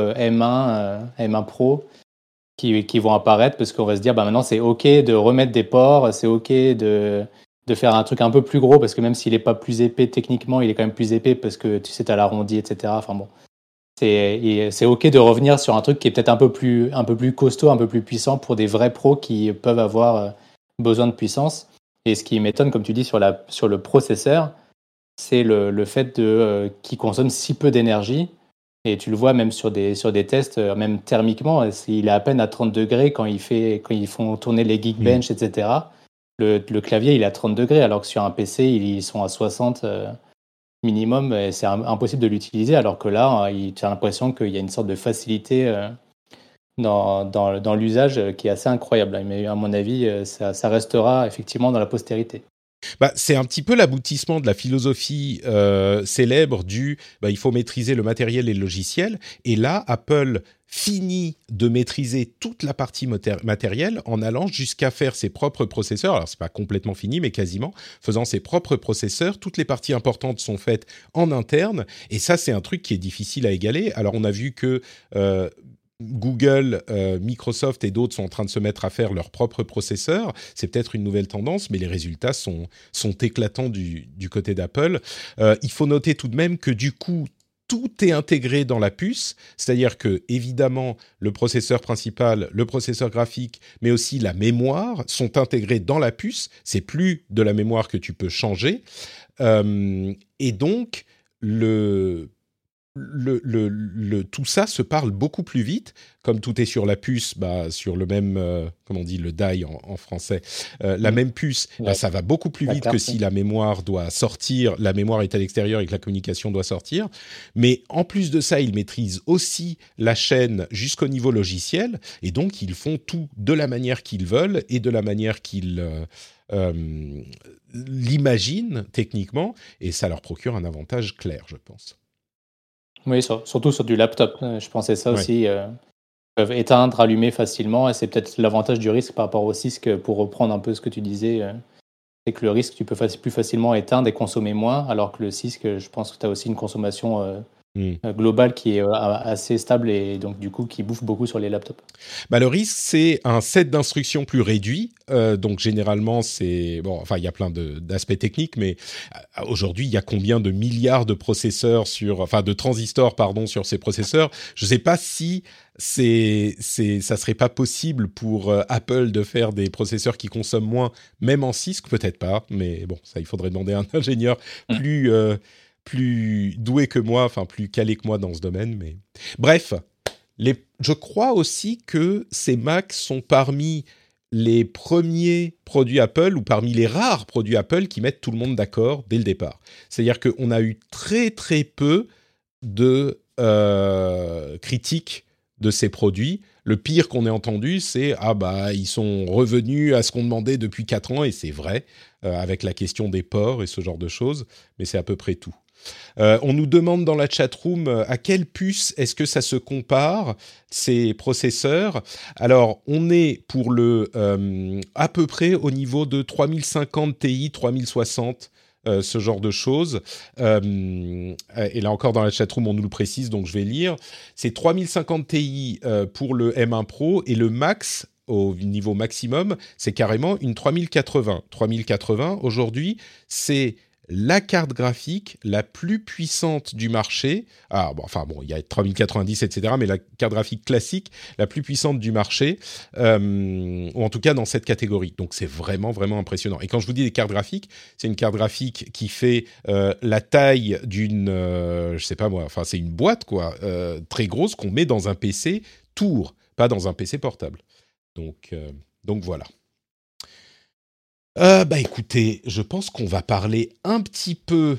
M1 Pro qui vont apparaître, parce qu'on va se dire maintenant c'est ok de remettre des ports, c'est ok de faire un truc un peu plus gros, parce que même s'il n'est pas plus épais techniquement, il est quand même plus épais parce que tu sais t'as l'arrondi, etc. Enfin bon, c'est ok de revenir sur un truc qui est peut-être un peu plus costaud, un peu plus puissant pour des vrais pros qui peuvent avoir besoin de puissance. Et ce qui m'étonne, comme tu dis, sur le processeur, c'est le fait qu'il consomme si peu d'énergie. Et tu le vois même sur des tests, même thermiquement, il est à peine à 30 degrés quand ils font tourner les Geekbench, etc. Le clavier, il est à 30 degrés, alors que sur un PC, ils sont à 60 minimum, et c'est impossible de l'utiliser, alors que là, tu as l'impression qu'il y a une sorte de facilité dans l'usage qui est assez incroyable. Mais à mon avis, ça restera effectivement dans la postérité. C'est un petit peu l'aboutissement de la philosophie célèbre il faut maîtriser le matériel et le logiciel. Et là, Apple finit de maîtriser toute la partie matérielle en allant jusqu'à faire ses propres processeurs. Alors, c'est pas complètement fini, mais quasiment. Faisant ses propres processeurs, toutes les parties importantes sont faites en interne. Et ça, c'est un truc qui est difficile à égaler. Alors, on a vu que Google, Microsoft et d'autres sont en train de se mettre à faire leurs propres processeurs. C'est peut-être une nouvelle tendance, mais les résultats sont éclatants du côté d'Apple. Il faut noter tout de même que du coup, tout est intégré dans la puce, c'est-à-dire que évidemment le processeur principal, le processeur graphique, mais aussi la mémoire sont intégrés dans la puce. C'est plus de la mémoire que tu peux changer, et donc tout ça se parle beaucoup plus vite, comme tout est sur la puce, sur le même, comment on dit, le die en français, la même puce, ça va beaucoup plus vite que si la mémoire doit sortir, la mémoire est à l'extérieur et que la communication doit sortir. Mais en plus de ça, ils maîtrisent aussi la chaîne jusqu'au niveau logiciel, et donc ils font tout de la manière qu'ils veulent et de la manière qu'ils l'imaginent techniquement, et ça leur procure un avantage clair, je pense. Oui, surtout sur du laptop. Je pensais ça aussi. Ils peuvent éteindre, allumer facilement. Et c'est peut-être l'avantage du risque par rapport au CISC, pour reprendre un peu ce que tu disais. C'est que le risque, tu peux plus facilement éteindre et consommer moins. Alors que le CISC, je pense que tu as aussi une consommation global qui est assez stable et donc du coup qui bouffe beaucoup sur les laptops. Le risque, c'est un set d'instructions plus réduit. Donc généralement, il y a plein d'aspects techniques, mais aujourd'hui, il y a combien de milliards de processeurs de transistors, sur ces processeurs. Je ne sais pas si ça serait pas possible pour Apple de faire des processeurs qui consomment moins, même en CISC, peut-être pas, mais bon, ça, il faudrait demander à un ingénieur plus doué que moi, plus calé que moi dans ce domaine. Mais bref, je crois aussi que ces Macs sont parmi les premiers produits Apple ou parmi les rares produits Apple qui mettent tout le monde d'accord dès le départ. C'est-à-dire qu'on a eu très très peu de critiques de ces produits. Le pire qu'on ait entendu, c'est ils sont revenus à ce qu'on demandait depuis 4 ans, et c'est vrai, avec la question des ports et ce genre de choses, mais c'est à peu près tout. On nous demande dans la chatroom à quelle puce est-ce que ça se compare, ces processeurs. Alors, on est pour à peu près au niveau de 3050 Ti, 3060, ce genre de choses. Et là encore, dans la chatroom, on nous le précise, donc je vais lire. C'est 3050 Ti pour le M1 Pro, et le max, au niveau maximum, c'est carrément une 3080. 3080, aujourd'hui, c'est la carte graphique la plus puissante du marché. Il y a 3090, etc., mais la carte graphique classique, la plus puissante du marché, ou en tout cas dans cette catégorie. Donc c'est vraiment, vraiment impressionnant. Et quand je vous dis des cartes graphiques, c'est une carte graphique qui fait la taille d'une, c'est une boîte, très grosse, qu'on met dans un PC Tour, pas dans un PC portable. Donc voilà. Écoutez, je pense qu'on va parler un petit peu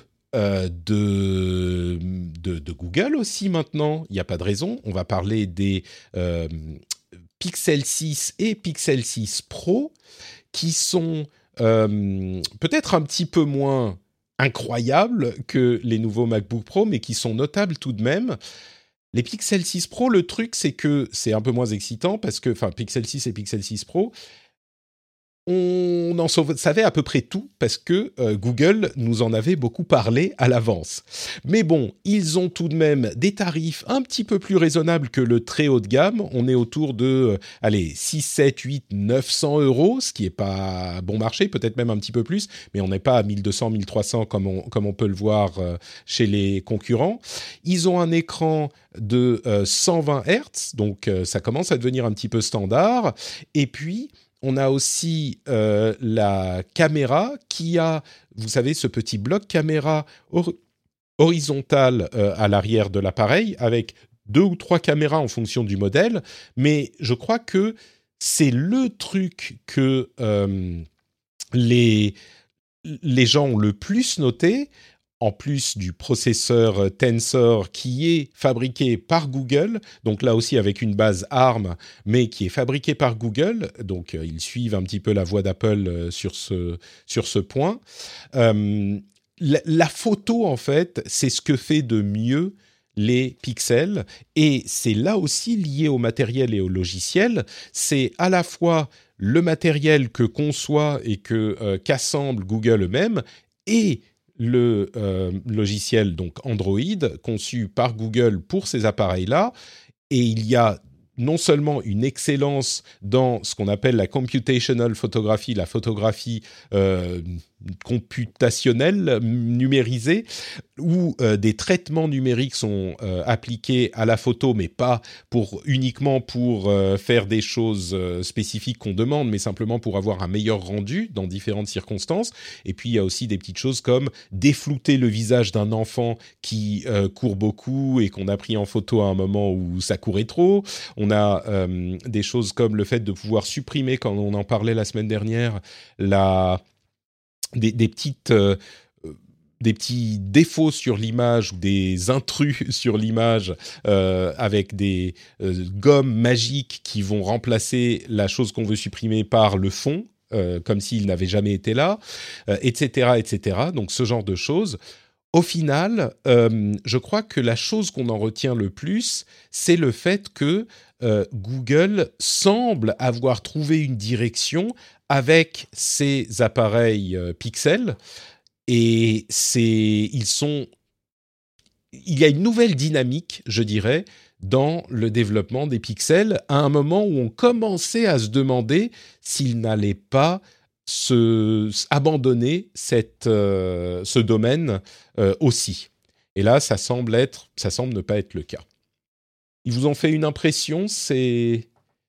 de Google aussi maintenant. Il n'y a pas de raison. On va parler des Pixel 6 et Pixel 6 Pro qui sont peut-être un petit peu moins incroyables que les nouveaux MacBook Pro, mais qui sont notables tout de même. Les Pixel 6 Pro, le truc, c'est que c'est un peu moins excitant parce que, Pixel 6 et Pixel 6 Pro, on en savait à peu près tout parce que Google nous en avait beaucoup parlé à l'avance. Mais bon, ils ont tout de même des tarifs un petit peu plus raisonnables que le très haut de gamme. On est autour de 6, 7, 8, 900 €, ce qui n'est pas bon marché, peut-être même un petit peu plus, mais on n'est pas à 1200, 1300 comme on peut le voir chez les concurrents. Ils ont un écran de 120 Hz, donc ça commence à devenir un petit peu standard. Et puis, on a aussi la caméra qui a, vous savez, ce petit bloc caméra horizontal à l'arrière de l'appareil avec 2 ou 3 caméras en fonction du modèle. Mais je crois que c'est le truc que les gens ont le plus noté, en plus du processeur Tensor qui est fabriqué par Google, donc là aussi avec une base ARM, mais qui est fabriqué par Google, donc ils suivent un petit peu la voie d'Apple sur ce point. La photo, en fait, c'est ce que fait de mieux les pixels, et c'est là aussi lié au matériel et au logiciel. C'est à la fois le matériel que conçoit et qu'assemble Google eux-mêmes, et le logiciel, donc Android, conçu par Google pour ces appareils-là. Et il y a non seulement une excellence dans ce qu'on appelle la computational photography, la photographie computationnelle, numérisée, où des traitements numériques sont appliqués à la photo, mais pas uniquement pour faire des choses spécifiques qu'on demande, mais simplement pour avoir un meilleur rendu dans différentes circonstances. Et puis, il y a aussi des petites choses comme déflouter le visage d'un enfant qui court beaucoup et qu'on a pris en photo à un moment où ça courait trop. On a des choses comme le fait de pouvoir supprimer, quand on en parlait la semaine dernière, des petits défauts sur l'image ou des intrus sur l'image avec des gommes magiques qui vont remplacer la chose qu'on veut supprimer par le fond, comme s'il n'avait jamais été là, etc., etc. Donc ce genre de choses. Au final, je crois que la chose qu'on en retient le plus, c'est le fait que Google semble avoir trouvé une direction avec ses appareils Pixel, et ils sont il y a une nouvelle dynamique, je dirais, dans le développement des pixels, à un moment où on commençait à se demander s'il n'allait pas abandonner ce domaine aussi. Et là, ça semble ne pas être le cas. Ils vous ont fait une impression, c'est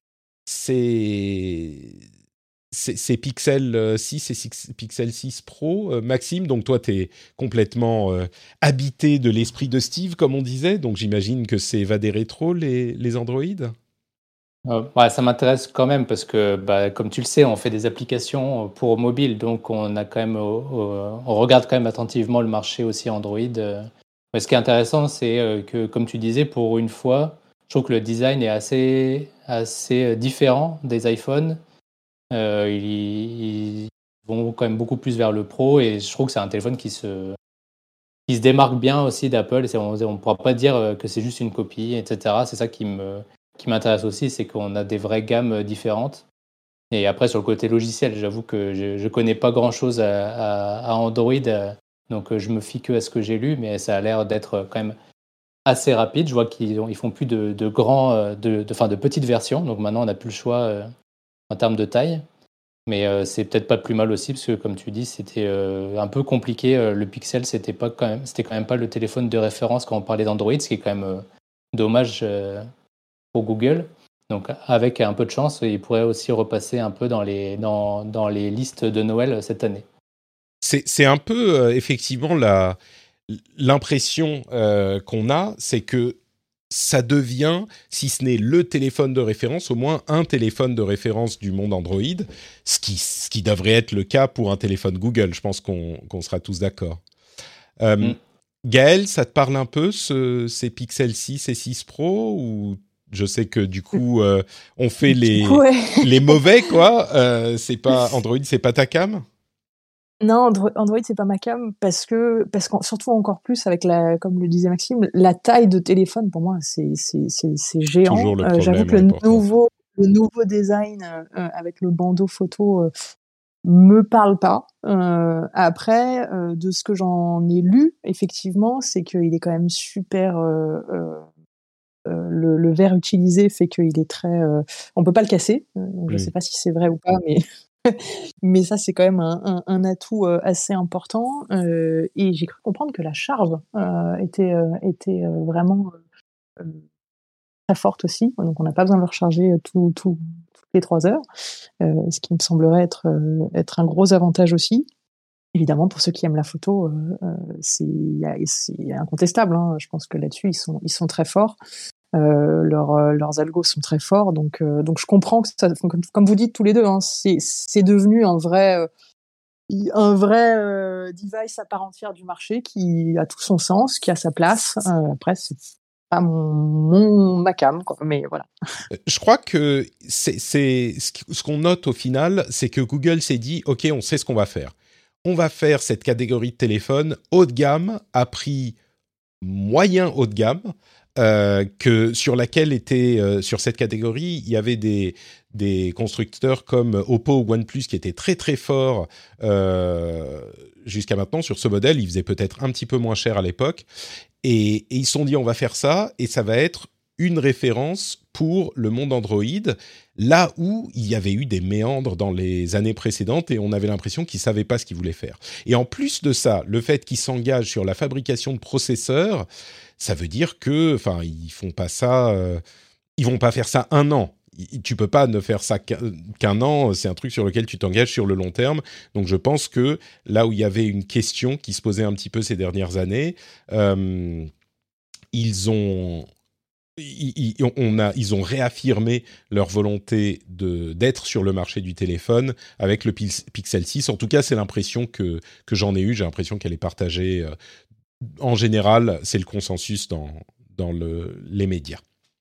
Pixel 6 et Pixel 6 Pro. Maxime, donc toi, tu es complètement habité de l'esprit de Steve, comme on disait, donc j'imagine que c'est va des rétros, les Android. Ouais, ça m'intéresse quand même parce que, comme tu le sais, on fait des applications pour mobile, donc on a quand même, on regarde quand même attentivement le marché aussi Android. Mais ce qui est intéressant, c'est que, comme tu disais, pour une fois, je trouve que le design est assez différent des iPhones. Ils vont quand même beaucoup plus vers le pro et je trouve que c'est un téléphone qui se démarque bien aussi d'Apple. On ne pourra pas dire que c'est juste une copie, etc. C'est ça qui m'intéresse aussi, c'est qu'on a des vraies gammes différentes. Et après, sur le côté logiciel, j'avoue que je ne connais pas grand-chose à Android, donc je me fie que à ce que j'ai lu, mais ça a l'air d'être quand même assez rapide. Je vois qu'ils font plus de petites versions, donc maintenant on n'a plus le choix en termes de taille. Mais c'est peut-être pas plus mal aussi, parce que comme tu dis, c'était un peu compliqué. Le Pixel, c'était quand même pas le téléphone de référence quand on parlait d'Android, ce qui est quand même dommage pour Google. Donc avec un peu de chance, il pourrait aussi repasser un peu dans les listes de Noël cette année. C'est un peu effectivement l'impression qu'on a, c'est que ça devient, si ce n'est le téléphone de référence, au moins un téléphone de référence du monde Android, ce qui devrait être le cas pour un téléphone Google. Je pense qu'on sera tous d'accord. Gaël, ça te parle un peu, ces Pixel 6 et 6 Pro, ou je sais que du coup, on fait les mauvais, quoi. Android, c'est pas ta cam? Non, Android, c'est pas ma cam parce que surtout encore plus avec comme le disait Maxime, la taille de téléphone pour moi c'est géant. Toujours le problème. J'avoue que le nouveau design avec le bandeau photo me parle pas. Après, de ce que j'en ai lu, effectivement, c'est qu'il est quand même super. Le verre utilisé fait qu'il est très. On peut pas le casser. Donc je sais pas si c'est vrai ou pas, mais. Mais ça, c'est quand même un atout assez important. Et j'ai cru comprendre que la charge était vraiment très forte aussi. Donc, on n'a pas besoin de le recharger toutes les 3 heures, ce qui me semblerait être un gros avantage aussi. Évidemment, pour ceux qui aiment la photo, c'est incontestable. Hein. Je pense que là-dessus, ils sont très forts. Leurs algos sont très forts, donc je comprends que ça, comme vous dites tous les deux, hein, c'est devenu un vrai device à part entière du marché qui a tout son sens, qui a sa place. Après, c'est pas ma cam, quoi, mais voilà. Je crois que c'est ce qu'on note au final, c'est que Google s'est dit, ok, on sait ce qu'on va faire. On va faire cette catégorie de téléphone haut de gamme à prix moyen haut de gamme. Sur cette catégorie, il y avait des constructeurs comme Oppo ou OnePlus qui étaient très très forts jusqu'à maintenant. Sur ce modèle, ils faisaient peut-être un petit peu moins cher à l'époque, et ils se sont dit on va faire ça, et ça va être une référence pour le monde Android, là où il y avait eu des méandres dans les années précédentes et on avait l'impression qu'ils ne savaient pas ce qu'ils voulaient faire. Et en plus de ça, le fait qu'ils s'engagent sur la fabrication de processeurs, ça veut dire que, ils font pas ça, ils vont pas faire ça un an. Tu peux pas ne faire ça qu'un an. C'est un truc sur lequel tu t'engages sur le long terme. Donc, je pense que là où il y avait une question qui se posait un petit peu ces dernières années, ils ont réaffirmé leur volonté d'être sur le marché du téléphone avec le Pixel 6. En tout cas, c'est l'impression que j'en ai eue. J'ai l'impression qu'elle est partagée. En général, c'est le consensus dans les médias.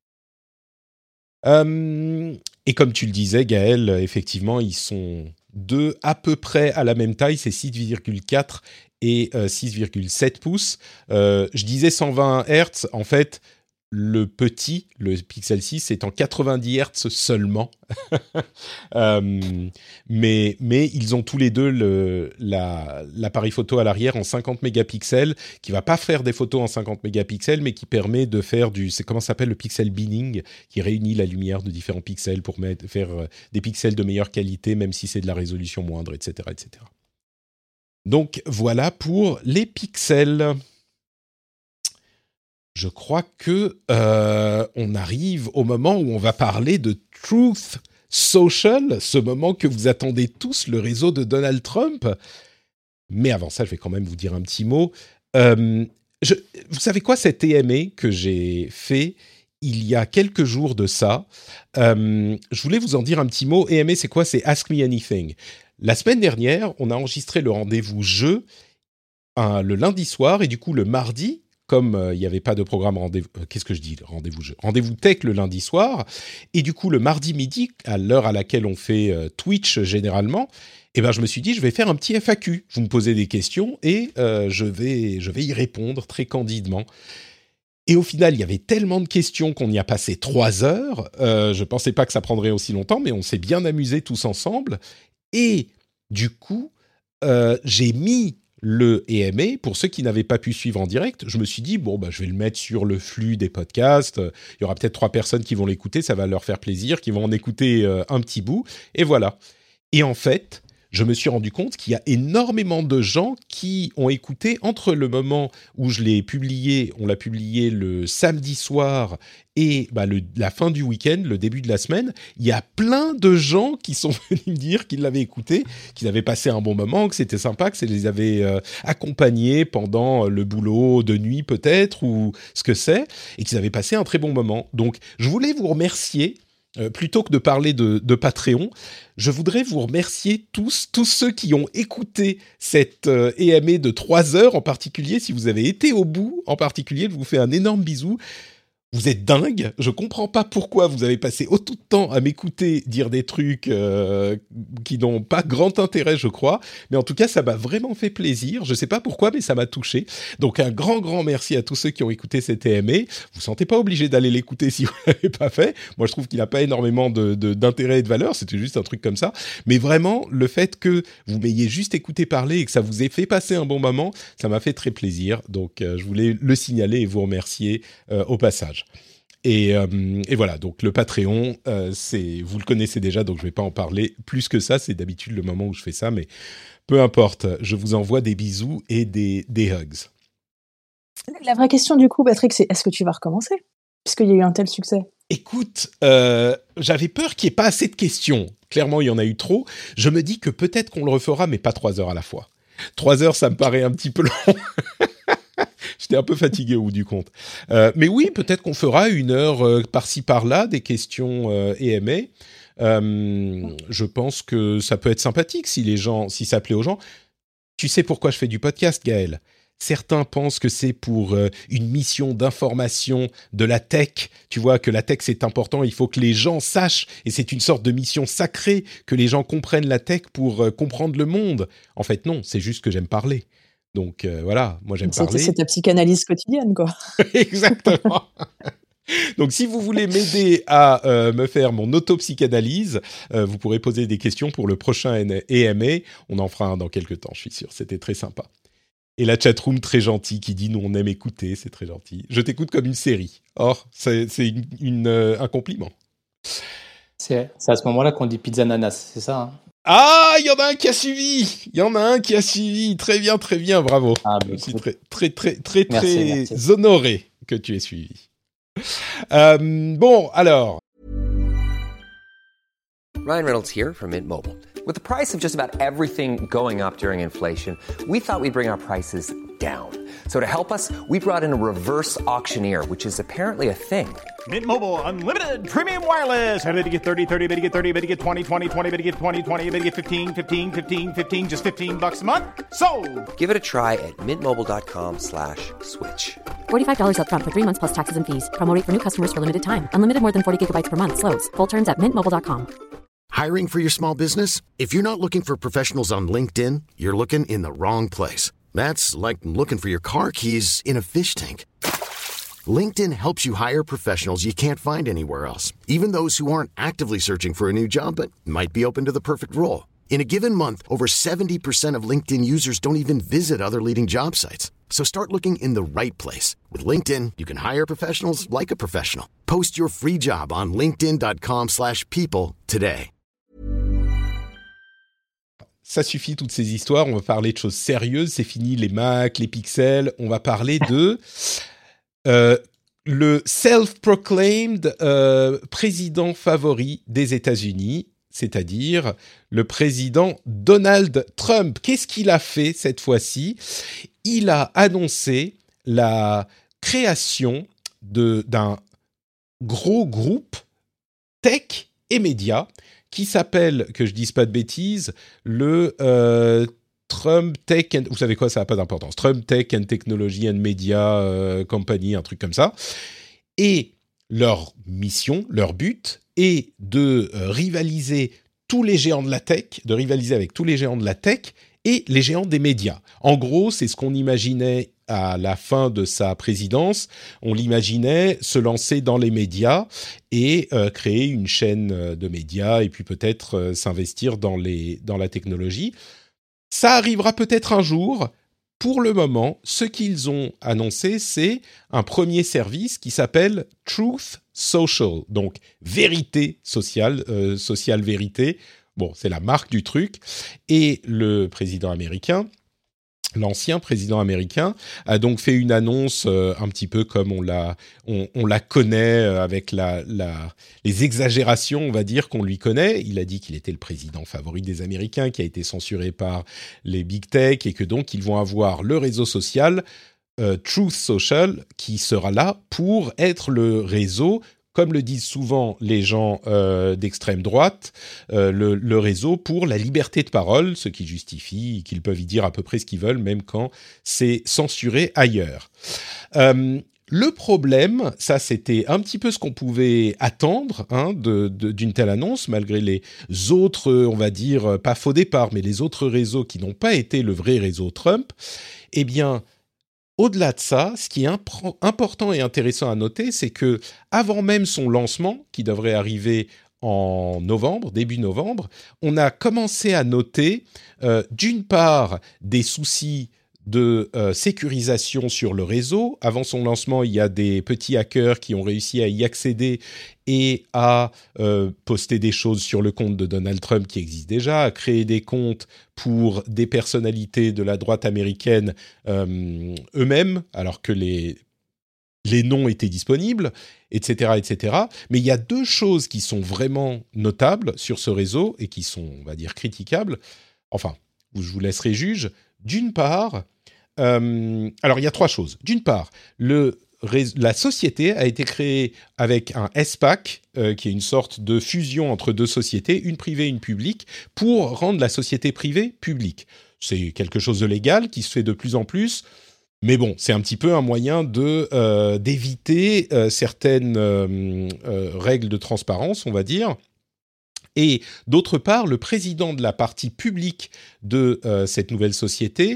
Et comme tu le disais, Gaël, effectivement, ils sont deux à peu près à la même taille. C'est 6,4 et 6,7 pouces. Je disais 120 Hz. En fait, le Pixel 6 est en 90 Hz seulement. mais ils ont tous les deux l'appareil photo à l'arrière en 50 mégapixels, qui va pas faire des photos en 50 mégapixels, mais qui permet de faire comment ça s'appelle, le pixel binning, qui réunit la lumière de différents pixels pour faire des pixels de meilleure qualité, même si c'est de la résolution moindre, etc., etc. Donc voilà pour les pixels. Je crois que on arrive au moment où on va parler de Truth Social, ce moment que vous attendez tous, le réseau de Donald Trump. Mais avant ça, je vais quand même vous dire un petit mot. Vous savez quoi, cet AMA que j'ai fait il y a quelques jours de ça, je voulais vous en dire un petit mot. AMA, c'est quoi ? C'est Ask Me Anything. La semaine dernière, on a enregistré le rendez-vous jeu le lundi soir, et du coup, le mardi, comme il n'y avait pas de programme rendez-vous tech le lundi soir, et du coup le mardi midi, à l'heure à laquelle on fait Twitch généralement, je me suis dit je vais faire un petit FAQ. Vous me posez des questions et je vais y répondre très candidement. Et au final, il y avait tellement de questions qu'on y a passé 3 heures. Je pensais pas que ça prendrait aussi longtemps, mais on s'est bien amusés tous ensemble. Et du coup, j'ai mis le AMA, pour ceux qui n'avaient pas pu suivre en direct, je me suis dit, je vais le mettre sur le flux des podcasts, il y aura peut-être 3 personnes qui vont l'écouter, ça va leur faire plaisir, qui vont en écouter un petit bout, et voilà. Et en fait, je me suis rendu compte qu'il y a énormément de gens qui ont écouté entre le moment où on l'a publié le samedi soir et la fin du week-end, le début de la semaine. Il y a plein de gens qui sont venus me dire qu'ils l'avaient écouté, qu'ils avaient passé un bon moment, que c'était sympa, que ça les avait accompagnés pendant le boulot de nuit peut-être, ou ce que c'est, et qu'ils avaient passé un très bon moment. Donc, je voulais vous remercier. Plutôt que de parler de Patreon, je voudrais vous remercier tous ceux qui ont écouté cette AMA de 3 heures en particulier. Si vous avez été au bout, en particulier, je vous fais un énorme bisou. Vous êtes dingue, je comprends pas pourquoi vous avez passé autant de temps à m'écouter dire des trucs qui n'ont pas grand intérêt, je crois. Mais en tout cas, ça m'a vraiment fait plaisir. Je sais pas pourquoi, mais ça m'a touché. Donc un grand merci à tous ceux qui ont écouté cet AMA. Vous vous sentez pas obligé d'aller l'écouter si vous l'avez pas fait. Moi, je trouve qu'il a pas énormément d'intérêt et de valeur. C'était juste un truc comme ça. Mais vraiment, le fait que vous m'ayez juste écouté parler et que ça vous ait fait passer un bon moment, ça m'a fait très plaisir. Donc je voulais le signaler et vous remercier au passage. Et voilà, donc le Patreon, vous le connaissez déjà, donc je ne vais pas en parler plus que ça. C'est d'habitude le moment où je fais ça, mais peu importe. Je vous envoie des bisous et des hugs. La vraie question du coup, Patrick, c'est est-ce que tu vas recommencer ? Puisqu'il y a eu un tel succès. Écoute, j'avais peur qu'il n'y ait pas assez de questions. Clairement, il y en a eu trop. Je me dis que peut-être qu'on le refera, mais pas 3 heures à la fois. 3 heures, ça me paraît un petit peu long. J'étais un peu fatigué au bout du compte. Mais oui, peut-être qu'on fera 1 heure par-ci par-là, des questions AMA. Je pense que ça peut être sympathique si ça plaît aux gens. Tu sais pourquoi je fais du podcast, Gaël ? Certains pensent que c'est pour une mission d'information de la tech. Tu vois, que la tech, c'est important. Il faut que les gens sachent. Et c'est une sorte de mission sacrée que les gens comprennent la tech pour comprendre le monde. En fait, non, c'est juste que j'aime parler. Donc voilà, moi j'aime parler. C'est ta psychanalyse quotidienne, quoi. Exactement. Donc si vous voulez m'aider à me faire mon auto-psychanalyse, vous pourrez poser des questions pour le prochain AMA. On en fera un dans quelques temps, je suis sûr. C'était très sympa. Et la chatroom très gentille qui dit « Nous, on aime écouter », c'est très gentil. Je t'écoute comme une série. Or, c'est un compliment. C'est à ce moment-là qu'on dit pizza ananas, c'est ça, hein? Ah, il y en a un qui a suivi. Très bien, bravo. Je suis très merci. Honoré que tu aies suivi. Bon, alors. Ryan Reynolds here from Mint Mobile. With the price of just about everything going up during inflation, we thought we'd bring our prices down. So to help us, we brought in a reverse auctioneer, which is apparently a thing. Mint Mobile Unlimited Premium Wireless. How to get 30, 30, how to get 30, how to get 20, 20, 20, how to get 20, 20, how to get 15, 15, 15, 15, just $15 a month? Sold! Give it a try at mintmobile.com/switch. $45 up front for 3 months plus taxes and fees. Promo rate for new customers for limited time. Unlimited more than 40 gigabytes per month. Slows full terms at mintmobile.com. Hiring for your small business? If you're not looking for professionals on LinkedIn, you're looking in the wrong place. That's like looking for your car keys in a fish tank. LinkedIn helps you hire professionals you can't find anywhere else, even those who aren't actively searching for a new job but might be open to the perfect role. In a given month, over 70% of LinkedIn users don't even visit other leading job sites. So start looking in the right place. With LinkedIn, you can hire professionals like a professional. Post your free job on linkedin.com/people today. Ça suffit, toutes ces histoires. On va parler de choses sérieuses. C'est fini les Macs, les pixels. On va parler de le self-proclaimed président favori des États-Unis, c'est-à-dire le président Donald Trump. Qu'est-ce qu'il a fait cette fois-ci ? Il a annoncé la création d'un gros groupe tech et médias qui s'appelle, que je dise pas de bêtises, le Trump Tech and... Vous savez quoi, ça n'a pas d'importance. Trump Tech and Technology and Media Company, un truc comme ça. Et leur mission, leur but est de rivaliser tous les géants de la tech, de rivaliser avec tous les géants de la tech et les géants des médias. En gros, c'est ce qu'on imaginait à la fin de sa présidence. On l'imaginait se lancer dans les médias et créer une chaîne de médias et puis peut-être s'investir dans la technologie. Ça arrivera peut-être un jour. Pour le moment, ce qu'ils ont annoncé, c'est un premier service qui s'appelle Truth Social, donc vérité sociale, sociale vérité. Bon, c'est la marque du truc. Et le président américain, l'ancien président américain, a donc fait une annonce un petit peu comme on la connaît avec les exagérations, on va dire, qu'on lui connaît. Il a dit qu'il était le président favori des Américains, qui a été censuré par les big tech et que donc ils vont avoir le réseau social Truth Social qui sera là pour être le réseau, comme le disent souvent les gens d'extrême droite, le réseau pour la liberté de parole, ce qui justifie qu'ils peuvent y dire à peu près ce qu'ils veulent, même quand c'est censuré ailleurs. Le problème, ça c'était un petit peu ce qu'on pouvait attendre d'une telle annonce, malgré les autres, on va dire, pas faux départ, mais les autres réseaux qui n'ont pas été le vrai réseau Trump. Eh bien, au-delà de ça, ce qui est important et intéressant à noter, c'est que avant même son lancement, qui devrait arriver en novembre, début novembre, on a commencé à noter, d'une part, des soucis de sécurisation sur le réseau. Avant son lancement, il y a des petits hackers qui ont réussi à y accéder et à poster des choses sur le compte de Donald Trump qui existe déjà, à créer des comptes pour des personnalités de la droite américaine eux-mêmes, alors que les noms étaient disponibles, etc., etc. Mais il y a deux choses qui sont vraiment notables sur ce réseau et qui sont, on va dire, critiquables. Enfin, je vous laisserai juge. D'une part, alors il y a trois choses. D'une part, la société a été créée avec un SPAC, qui est une sorte de fusion entre deux sociétés, une privée et une publique, pour rendre la société privée publique. C'est quelque chose de légal qui se fait de plus en plus, mais bon, c'est un petit peu un moyen d'éviter certaines règles de transparence, on va dire. Et d'autre part, le président de la partie publique de cette nouvelle société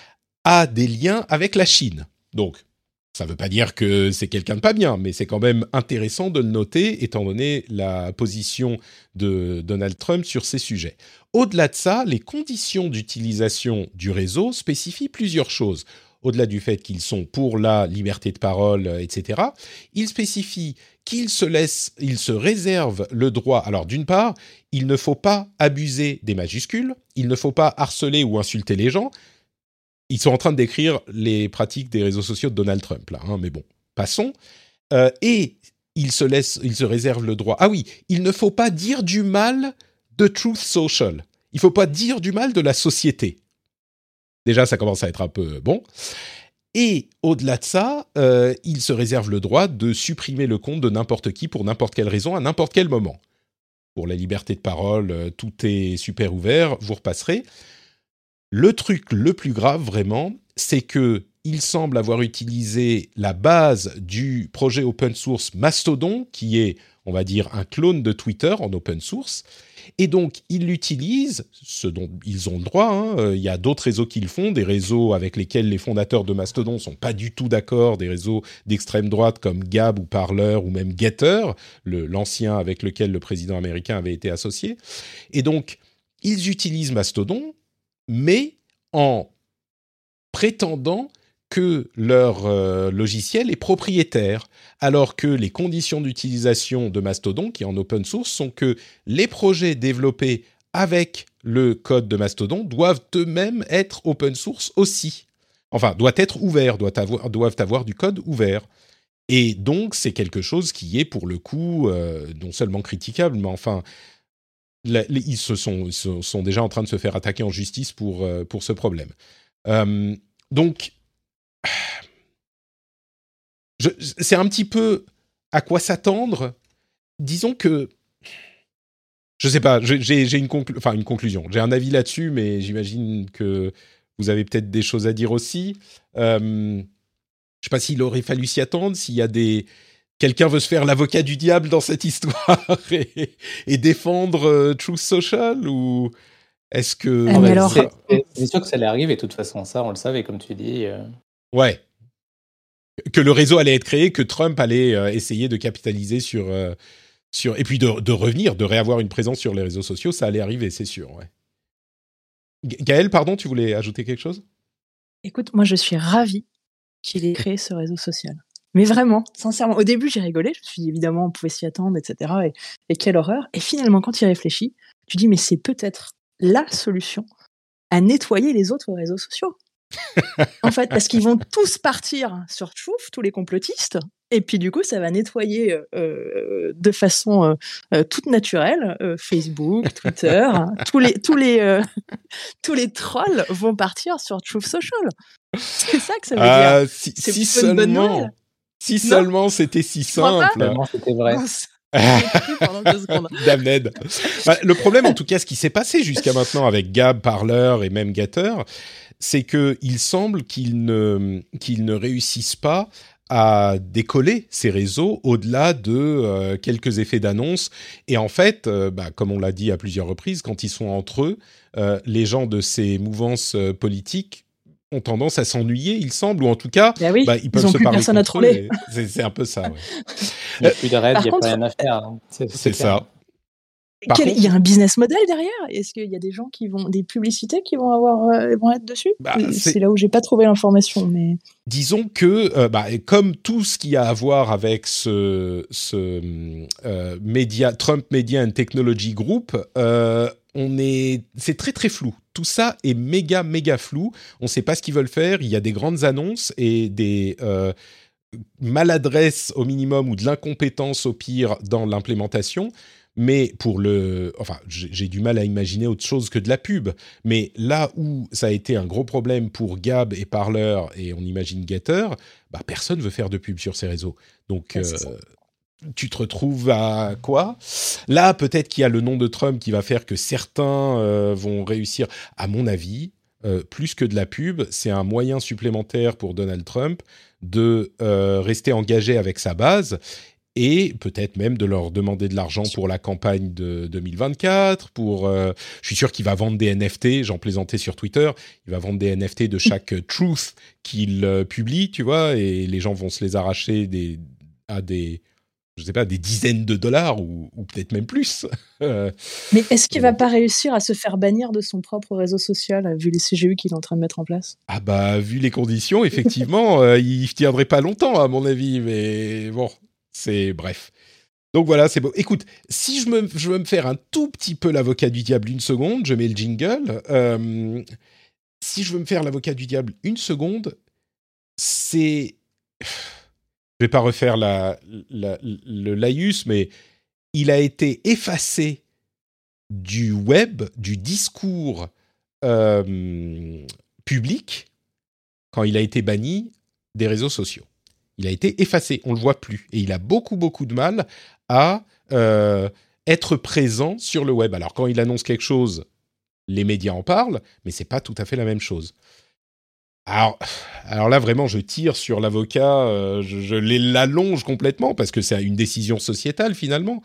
a des liens avec la Chine. Donc, ça ne veut pas dire que c'est quelqu'un de pas bien, mais c'est quand même intéressant de le noter, étant donné la position de Donald Trump sur ces sujets. Au-delà de ça, les conditions d'utilisation du réseau spécifient plusieurs choses. Au-delà du fait qu'ils sont pour la liberté de parole, etc., ils spécifient qu'ils se réservent le droit. Alors, d'une part, il ne faut pas abuser des majuscules, il ne faut pas harceler ou insulter les gens. Ils sont en train de décrire les pratiques des réseaux sociaux de Donald Trump, là, mais bon, passons. Et ils se réservent le droit. Ah oui, il ne faut pas dire du mal de Truth Social. Il ne faut pas dire du mal de la société. Déjà, ça commence à être un peu bon. Et au-delà de ça, il se réserve le droit de supprimer le compte de n'importe qui pour n'importe quelle raison, à n'importe quel moment. Pour la liberté de parole, tout est super ouvert, vous repasserez. Le truc le plus grave, vraiment, c'est qu'il semble avoir utilisé la base du projet open source Mastodon, qui est, on va dire, un clone de Twitter en open source. Et donc, ils l'utilisent, ce dont ils ont le droit. Hein. Il y a d'autres réseaux qui le font, des réseaux avec lesquels les fondateurs de Mastodon sont pas du tout d'accord, des réseaux d'extrême droite comme Gab ou Parler ou même Getter, l'ancien avec lequel le président américain avait été associé. Et donc, ils utilisent Mastodon, mais en prétendant que leur logiciel est propriétaire, alors que les conditions d'utilisation de Mastodon, qui est en open source, sont que les projets développés avec le code de Mastodon doivent eux-mêmes être open source aussi. Enfin, doivent être ouverts, doivent avoir du code ouvert. Et donc, c'est quelque chose qui est, pour le coup, non seulement critiquable, mais enfin, ils sont déjà en train de se faire attaquer en justice pour ce problème. Donc, c'est un petit peu à quoi s'attendre. Disons que, je sais pas, j'ai une conclusion. J'ai un avis là-dessus, mais j'imagine que vous avez peut-être des choses à dire aussi. Je sais pas s'il aurait fallu s'y attendre, s'il y a quelqu'un veut se faire l'avocat du diable dans cette histoire et défendre Truth Social, ou est-ce que... C'est sûr que ça allait arriver, de toute façon, ça on le savait, comme tu dis. Ouais. Que le réseau allait être créé, que Trump allait essayer de capitaliser sur et puis de revenir, de réavoir une présence sur les réseaux sociaux, ça allait arriver, c'est sûr. Ouais. Gaëlle, pardon, tu voulais ajouter quelque chose ? Écoute, moi je suis ravie qu'il ait créé ce réseau social. Mais vraiment, sincèrement, au début j'ai rigolé, je me suis dit évidemment on pouvait s'y attendre, etc. Et quelle horreur. Et finalement, quand tu y réfléchis, tu dis mais c'est peut-être la solution à nettoyer les autres réseaux sociaux. En fait, parce qu'ils vont tous partir sur Truth, tous les complotistes, et puis du coup, ça va nettoyer de façon toute naturelle Facebook, Twitter, tous les trolls vont partir sur Truth Social. C'est ça que ça veut dire. Si seulement, seulement c'était si simple. Seulement c'était vrai. Damned. Le problème, en tout cas, ce qui s'est passé jusqu'à maintenant avec Gab, Parler et même Getter, c'est qu'il semble qu'ils ne réussissent pas à décoller ces réseaux au-delà de quelques effets d'annonce. Et en fait, comme on l'a dit à plusieurs reprises, quand ils sont entre eux, les gens de ces mouvances politiques ont tendance à s'ennuyer, il semble, ou en tout cas, ils peuvent se parler personne à troller. C'est un peu ça, ouais. Il n'y a plus de raids, il n'y a pas rien à faire. Hein. C'est ça. Il y a un business model derrière. Est-ce qu'il y a des gens des publicités qui vont être dessus ? C'est là où j'ai pas trouvé l'information, mais disons que comme tout ce qui a à voir avec ce Trump Media and Technology Group, c'est très très flou. Tout ça est méga flou. On ne sait pas ce qu'ils veulent faire. Il y a des grandes annonces et des maladresses au minimum ou de l'incompétence au pire dans l'implémentation. Mais j'ai du mal à imaginer autre chose que de la pub. Mais là où ça a été un gros problème pour Gab et Parler, et on imagine Getter, personne ne veut faire de pub sur ces réseaux. Donc, tu te retrouves à quoi ? Là, peut-être qu'il y a le nom de Trump qui va faire que certains vont réussir. À mon avis, plus que de la pub, c'est un moyen supplémentaire pour Donald Trump de rester engagé avec sa base, et peut-être même de leur demander de l'argent pour la campagne de 2024. Je suis sûr qu'il va vendre des NFT, j'en plaisantais sur Twitter, il va vendre des NFT de chaque truth qu'il publie, tu vois, et les gens vont se les arracher à des dizaines de dollars ou peut-être même plus. Mais est-ce qu'il va pas réussir à se faire bannir de son propre réseau social, vu les CGU qu'il est en train de mettre en place ? Vu les conditions, effectivement, il ne tiendrait pas longtemps, à mon avis, mais bon... Bref. Donc voilà, c'est beau. Écoute, si je veux me faire un tout petit peu l'avocat du diable une seconde, je mets le jingle. Si je veux me faire l'avocat du diable une seconde, je vais pas refaire le laïus, mais il a été effacé du web, du discours public, quand il a été banni des réseaux sociaux. Il a été effacé, on ne le voit plus. Et il a beaucoup de mal à être présent sur le web. Alors, quand il annonce quelque chose, les médias en parlent, mais ce n'est pas tout à fait la même chose. Alors là, vraiment, je tire sur l'avocat, je l'allonge complètement parce que c'est une décision sociétale finalement.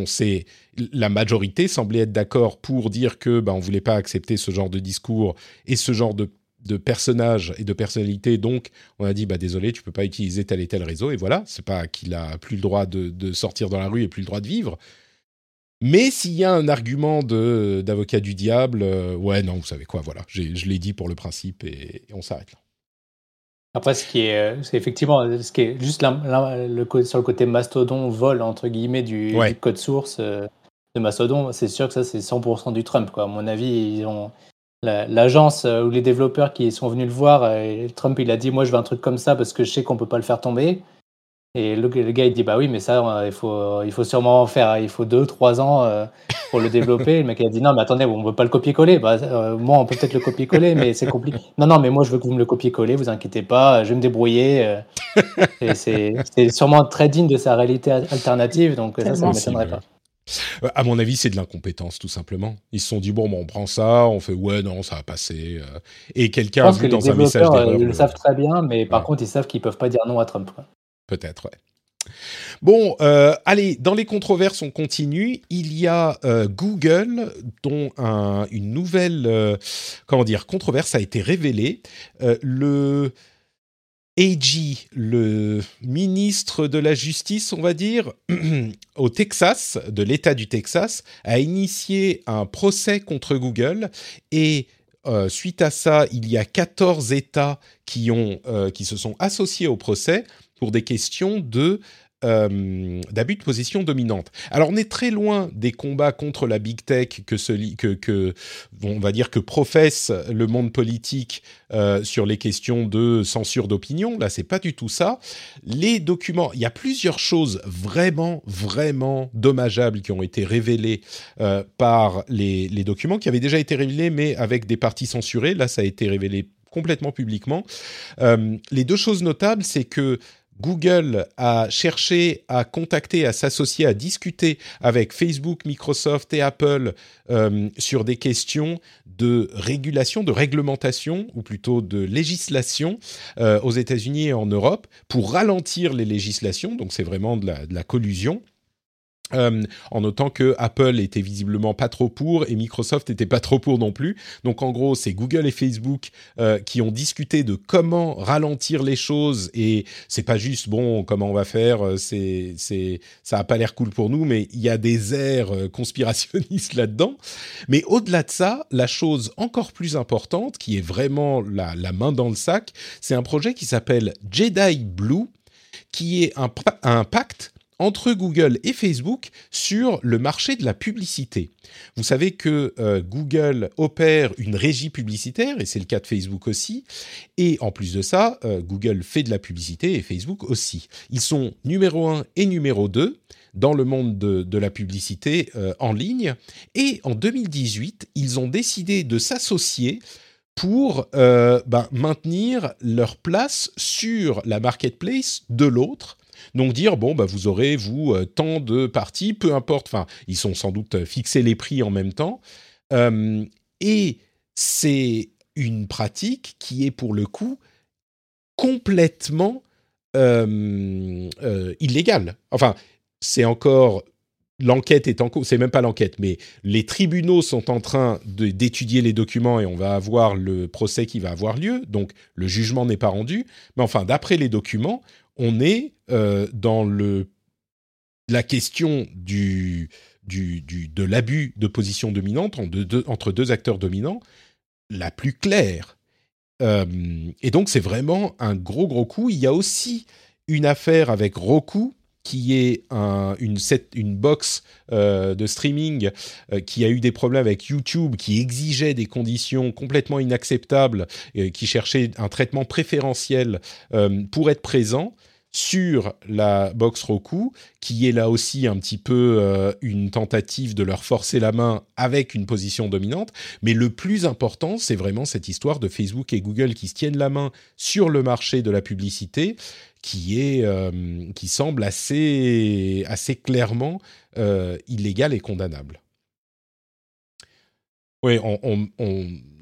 La majorité semblait être d'accord pour dire que on voulait pas accepter ce genre de discours et ce genre de personnages et de personnalités. Donc, on a dit désolé, tu peux pas utiliser tel et tel réseau. Et voilà, c'est pas qu'il a plus le droit de sortir dans la rue et plus le droit de vivre. Mais s'il y a un argument d'avocat du diable, ouais, non, vous savez quoi, voilà, je l'ai dit pour le principe et on s'arrête là. Après, c'est effectivement, ce qui est juste sur le côté Mastodon, vol, entre guillemets, du code source de Mastodon, c'est sûr que ça, c'est 100% du Trump, quoi. À mon avis, ils ont l'agence ou les développeurs qui sont venus le voir, et Trump, il a dit, moi, je veux un truc comme ça parce que je sais qu'on peut pas le faire tomber. Et le gars, il dit, bah oui, mais ça, il faut sûrement faire, il faut 2-3 ans pour le développer. Le mec, il a dit, non, mais attendez, on veut pas le copier-coller. Moi, on peut peut-être le copier-coller, mais c'est compliqué. Non, mais moi, je veux que vous me le copier-coller, vous inquiétez pas, je vais me débrouiller. Et c'est sûrement très digne de sa réalité alternative, donc ça ne m'étonnerait pas. À mon avis, c'est de l'incompétence, tout simplement. Ils se sont dit, bon, on prend ça, on fait, ouais, non, ça va passer. Et quelqu'un a vu dans un message d'erreur. Ils le savent très bien, mais par contre, ils savent qu'ils peuvent pas dire non à Trump, quoi. Peut-être, ouais. Bon, allez, dans les controverses, on continue. Il y a Google, dont une nouvelle controverse a été révélée. Le AG, le ministre de la Justice, on va dire, au Texas, de l'État du Texas, a initié un procès contre Google et suite à ça, il y a 14 États qui se sont associés au procès pour des questions d'abus de position dominante. Alors, on est très loin des combats contre la big tech on va dire que professe le monde politique sur les questions de censure d'opinion. Là, c'est pas du tout ça. Les documents, il y a plusieurs choses vraiment, vraiment dommageables qui ont été révélées par les documents qui avaient déjà été révélés, mais avec des parties censurées. Là, ça a été révélé complètement publiquement. Les deux choses notables, c'est que Google a cherché à contacter, à s'associer, à discuter avec Facebook, Microsoft et Apple sur des questions de régulation, de réglementation, ou plutôt de législation aux États-Unis et en Europe pour ralentir les législations. Donc c'est vraiment de la collusion. En notant que Apple était visiblement pas trop pour et Microsoft était pas trop pour non plus. Donc en gros, c'est Google et Facebook qui ont discuté de comment ralentir les choses et c'est pas juste comment on va faire. Ça a pas l'air cool pour nous, mais il y a des airs conspirationnistes là-dedans. Mais au-delà de ça, la chose encore plus importante, qui est vraiment la main dans le sac, c'est un projet qui s'appelle Jedi Blue, qui est un pacte entre Google et Facebook sur le marché de la publicité. Vous savez que Google opère une régie publicitaire, et c'est le cas de Facebook aussi, et en plus de ça, Google fait de la publicité et Facebook aussi. Ils sont numéro 1 et numéro 2 dans le monde de la publicité en ligne, et en 2018, ils ont décidé de s'associer pour maintenir leur place sur la marketplace de l'autre. Donc dire, vous aurez, tant de parties, peu importe, ils ont sans doute fixé les prix en même temps. Et c'est une pratique qui est pour le coup complètement illégale. Enfin, c'est encore... L'enquête est en cours, c'est même pas l'enquête, mais les tribunaux sont en train d'étudier les documents et on va avoir le procès qui va avoir lieu, donc le jugement n'est pas rendu. Mais enfin, d'après les documents, on est dans la question de l'abus de position dominante entre deux acteurs dominants la plus claire. Et donc, c'est vraiment un gros coup. Il y a aussi une affaire avec Roku, qui est une box de streaming qui a eu des problèmes avec YouTube, qui exigeait des conditions complètement inacceptables, qui cherchait un traitement préférentiel pour être présent sur la box Roku, qui est là aussi un petit peu une tentative de leur forcer la main avec une position dominante. Mais le plus important, c'est vraiment cette histoire de Facebook et Google qui se tiennent la main sur le marché de la publicité, qui semble assez clairement illégal et condamnable. Oui,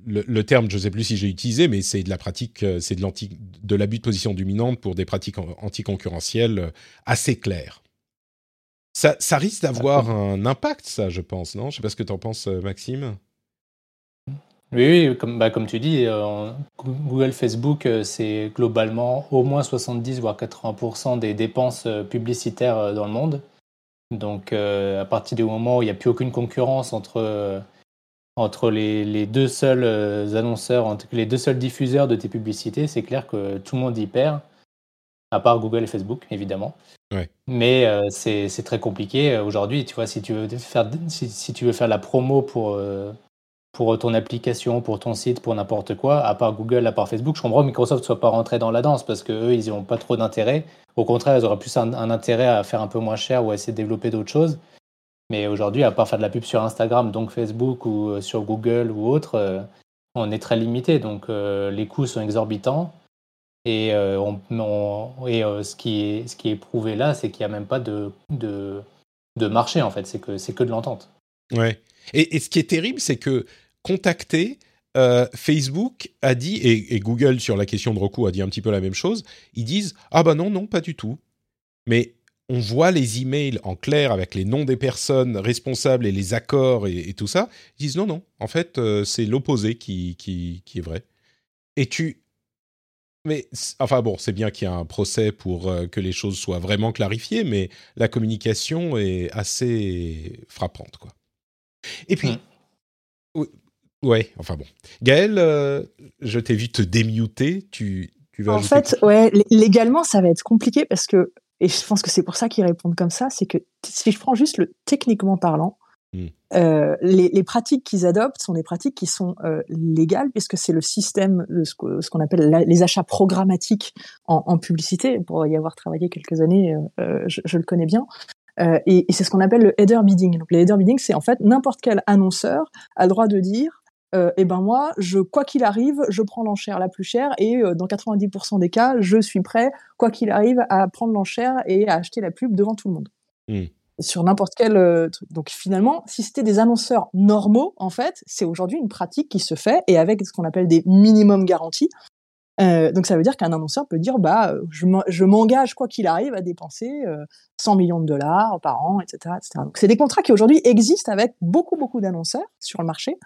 le terme, je ne sais plus si j'ai utilisé, mais c'est de la pratique, c'est de l'abus de position dominante pour des pratiques anticoncurrentielles assez claires. Ça risque d'avoir un impact, ça, je pense, non ? Je ne sais pas ce que tu en penses, Maxime. Oui, comme tu dis, Google, Facebook, c'est globalement au moins 70 voire 80% des dépenses publicitaires dans le monde. Donc, à partir du moment où il n'y a plus aucune concurrence entre les deux seuls annonceurs, entre les deux seuls diffuseurs de tes publicités, c'est clair que tout le monde y perd, à part Google et Facebook, évidemment. Ouais. Mais c'est très compliqué aujourd'hui. Tu vois, si tu veux faire la promo pour ton application, pour ton site, pour n'importe quoi, à part Google, à part Facebook, je comprends que Microsoft ne soit pas rentré dans la danse parce qu'eux, ils n'ont pas trop d'intérêt. Au contraire, ils auraient plus un intérêt à faire un peu moins cher ou à essayer de développer d'autres choses. Mais aujourd'hui, à part faire de la pub sur Instagram, donc Facebook ou sur Google ou autre, on est très limité. Donc les coûts sont exorbitants. Et, ce qui est prouvé là, c'est qu'il n'y a même pas de marché, en fait. C'est que de l'entente. Ouais. Et ce qui est terrible, c'est que contacté, Facebook a dit, et Google sur la question de recours a dit un petit peu la même chose, ils disent « Ah bah non, pas du tout ». Mais on voit les emails en clair avec les noms des personnes responsables et les accords et tout ça. Ils disent « Non, en fait, c'est l'opposé qui est vrai ». Mais, enfin bon, c'est bien qu'il y a un procès pour que les choses soient vraiment clarifiées, mais la communication est assez frappante, quoi. Et puis, ouais, enfin bon. Gaëlle, je t'ai vu te démuter, tu vas en fait, ouais, légalement, ça va être compliqué parce que, et je pense que c'est pour ça qu'ils répondent comme ça, c'est que si je prends juste le techniquement parlant, les pratiques qu'ils adoptent sont des pratiques qui sont légales puisque c'est le système de ce qu'on appelle les achats programmatiques en publicité. Pour y avoir travaillé quelques années, je le connais bien. Et c'est ce qu'on appelle le header bidding. Donc, le header bidding, c'est en fait n'importe quel annonceur a le droit de dire moi, quoi qu'il arrive, je prends l'enchère la plus chère et dans 90% des cas, je suis prêt, quoi qu'il arrive, à prendre l'enchère et à acheter la pub devant tout le monde. Sur n'importe quel truc. Donc finalement, si c'était des annonceurs normaux, en fait, c'est aujourd'hui une pratique qui se fait et avec ce qu'on appelle des minimum garanties. Donc ça veut dire qu'un annonceur peut dire je m'engage quoi qu'il arrive à dépenser 100 millions de dollars par an, etc., etc. Donc c'est des contrats qui aujourd'hui existent avec beaucoup d'annonceurs sur le marché.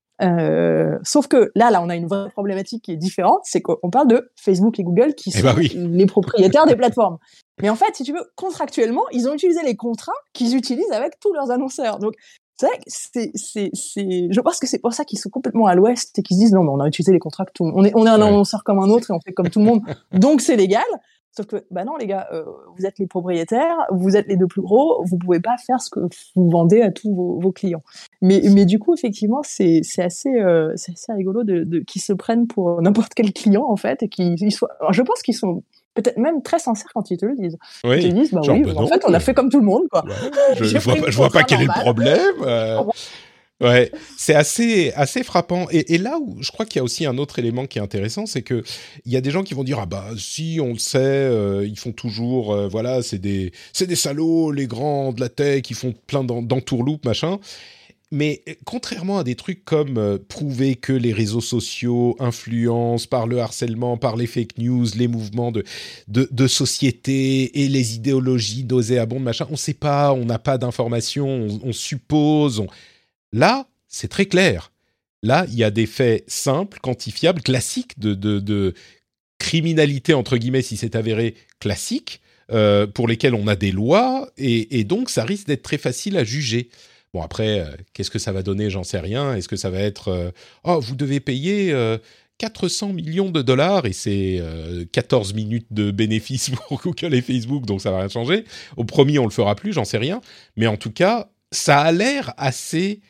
Sauf que là on a une vraie problématique qui est différente, c'est qu'on parle de Facebook et Google qui sont les propriétaires des plateformes. Mais en fait, si tu veux, contractuellement, ils ont utilisé les contrats qu'ils utilisent avec tous leurs annonceurs. Donc c'est vrai que je pense que c'est pour ça qu'ils sont complètement à l'ouest et qu'ils se disent non, mais on a utilisé les contrats que tout le monde. On est un annonceur comme un autre et on fait comme tout le monde, donc c'est légal. Sauf que, non, les gars, vous êtes les propriétaires, vous êtes les deux plus gros, vous pouvez pas faire ce que vous vendez à tous vos clients. Mais du coup, effectivement, c'est assez rigolo qu'ils se prennent pour n'importe quel client, en fait, et je pense qu'ils sont peut-être même très sincères quand ils te le disent. Oui. Ils te disent, en fait, on a fait comme tout le monde, quoi. Ouais, je vois pas quel est le problème. Ouais, c'est assez frappant. Et là où je crois qu'il y a aussi un autre élément qui est intéressant, c'est que il y a des gens qui vont dire si on le sait, ils font toujours c'est des salauds les grands de la tech, ils font plein d'entourloupes machin. Mais contrairement à des trucs comme prouver que les réseaux sociaux influencent par le harcèlement, par les fake news, les mouvements de société et les idéologies nauséabondes machin, on sait pas, on n'a pas d'informations, on suppose. Là, c'est très clair. Là, il y a des faits simples, quantifiables, classiques de criminalité, entre guillemets, si c'est avéré classique, pour lesquels on a des lois, et donc ça risque d'être très facile à juger. Bon, après, qu'est-ce que ça va donner ? J'en sais rien. Est-ce que ça va être vous devez payer 400 millions de dollars et c'est 14 minutes de bénéfices pour Google et Facebook, donc ça va rien changer. Au premier, on le fera plus, j'en sais rien. Mais en tout cas, ça a l'air assez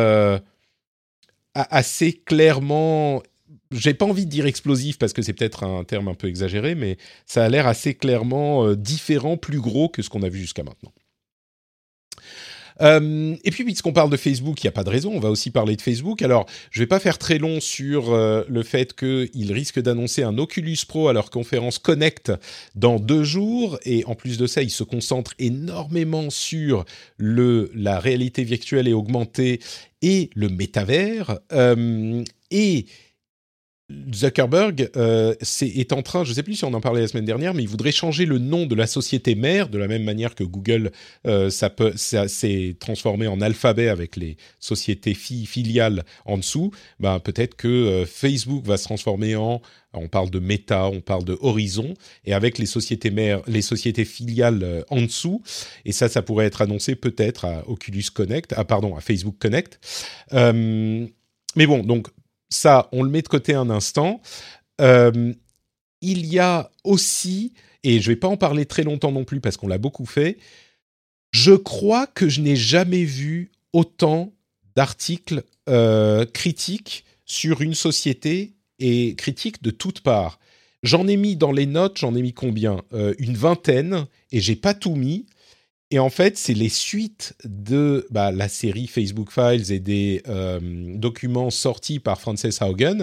clairement, j'ai pas envie de dire explosif parce que c'est peut-être un terme un peu exagéré, mais ça a l'air assez clairement différent, plus gros que ce qu'on a vu jusqu'à maintenant. Et puis, puisqu'on parle de Facebook, il n'y a pas de raison, on va aussi parler de Facebook. Alors, je ne vais pas faire très long sur le fait qu'ils risquent d'annoncer un Oculus Pro à leur conférence Connect dans 2 jours. Et en plus de ça, ils se concentrent énormément sur la réalité virtuelle et augmentée et le métavers. Et Zuckerberg est en train, je ne sais plus si on en parlait la semaine dernière, mais il voudrait changer le nom de la société mère, de la même manière que Google ça s'est transformé en Alphabet avec les sociétés filiales en dessous. Ben, peut-être que Facebook va se transformer on parle de Meta, on parle de Horizon, et avec les sociétés mères, les sociétés filiales en dessous, et ça pourrait être annoncé peut-être à Oculus Connect, à Facebook Connect. Mais bon, donc ça, on le met de côté un instant. Il y a aussi, et je ne vais pas en parler très longtemps non plus parce qu'on l'a beaucoup fait, je crois que je n'ai jamais vu autant d'articles critiques sur une société et critiques de toutes parts. J'en ai mis dans les notes, j'en ai mis combien ? Une vingtaine, et j'ai pas tout mis. Et en fait, c'est les suites de la série Facebook Files et des documents sortis par Frances Haugen.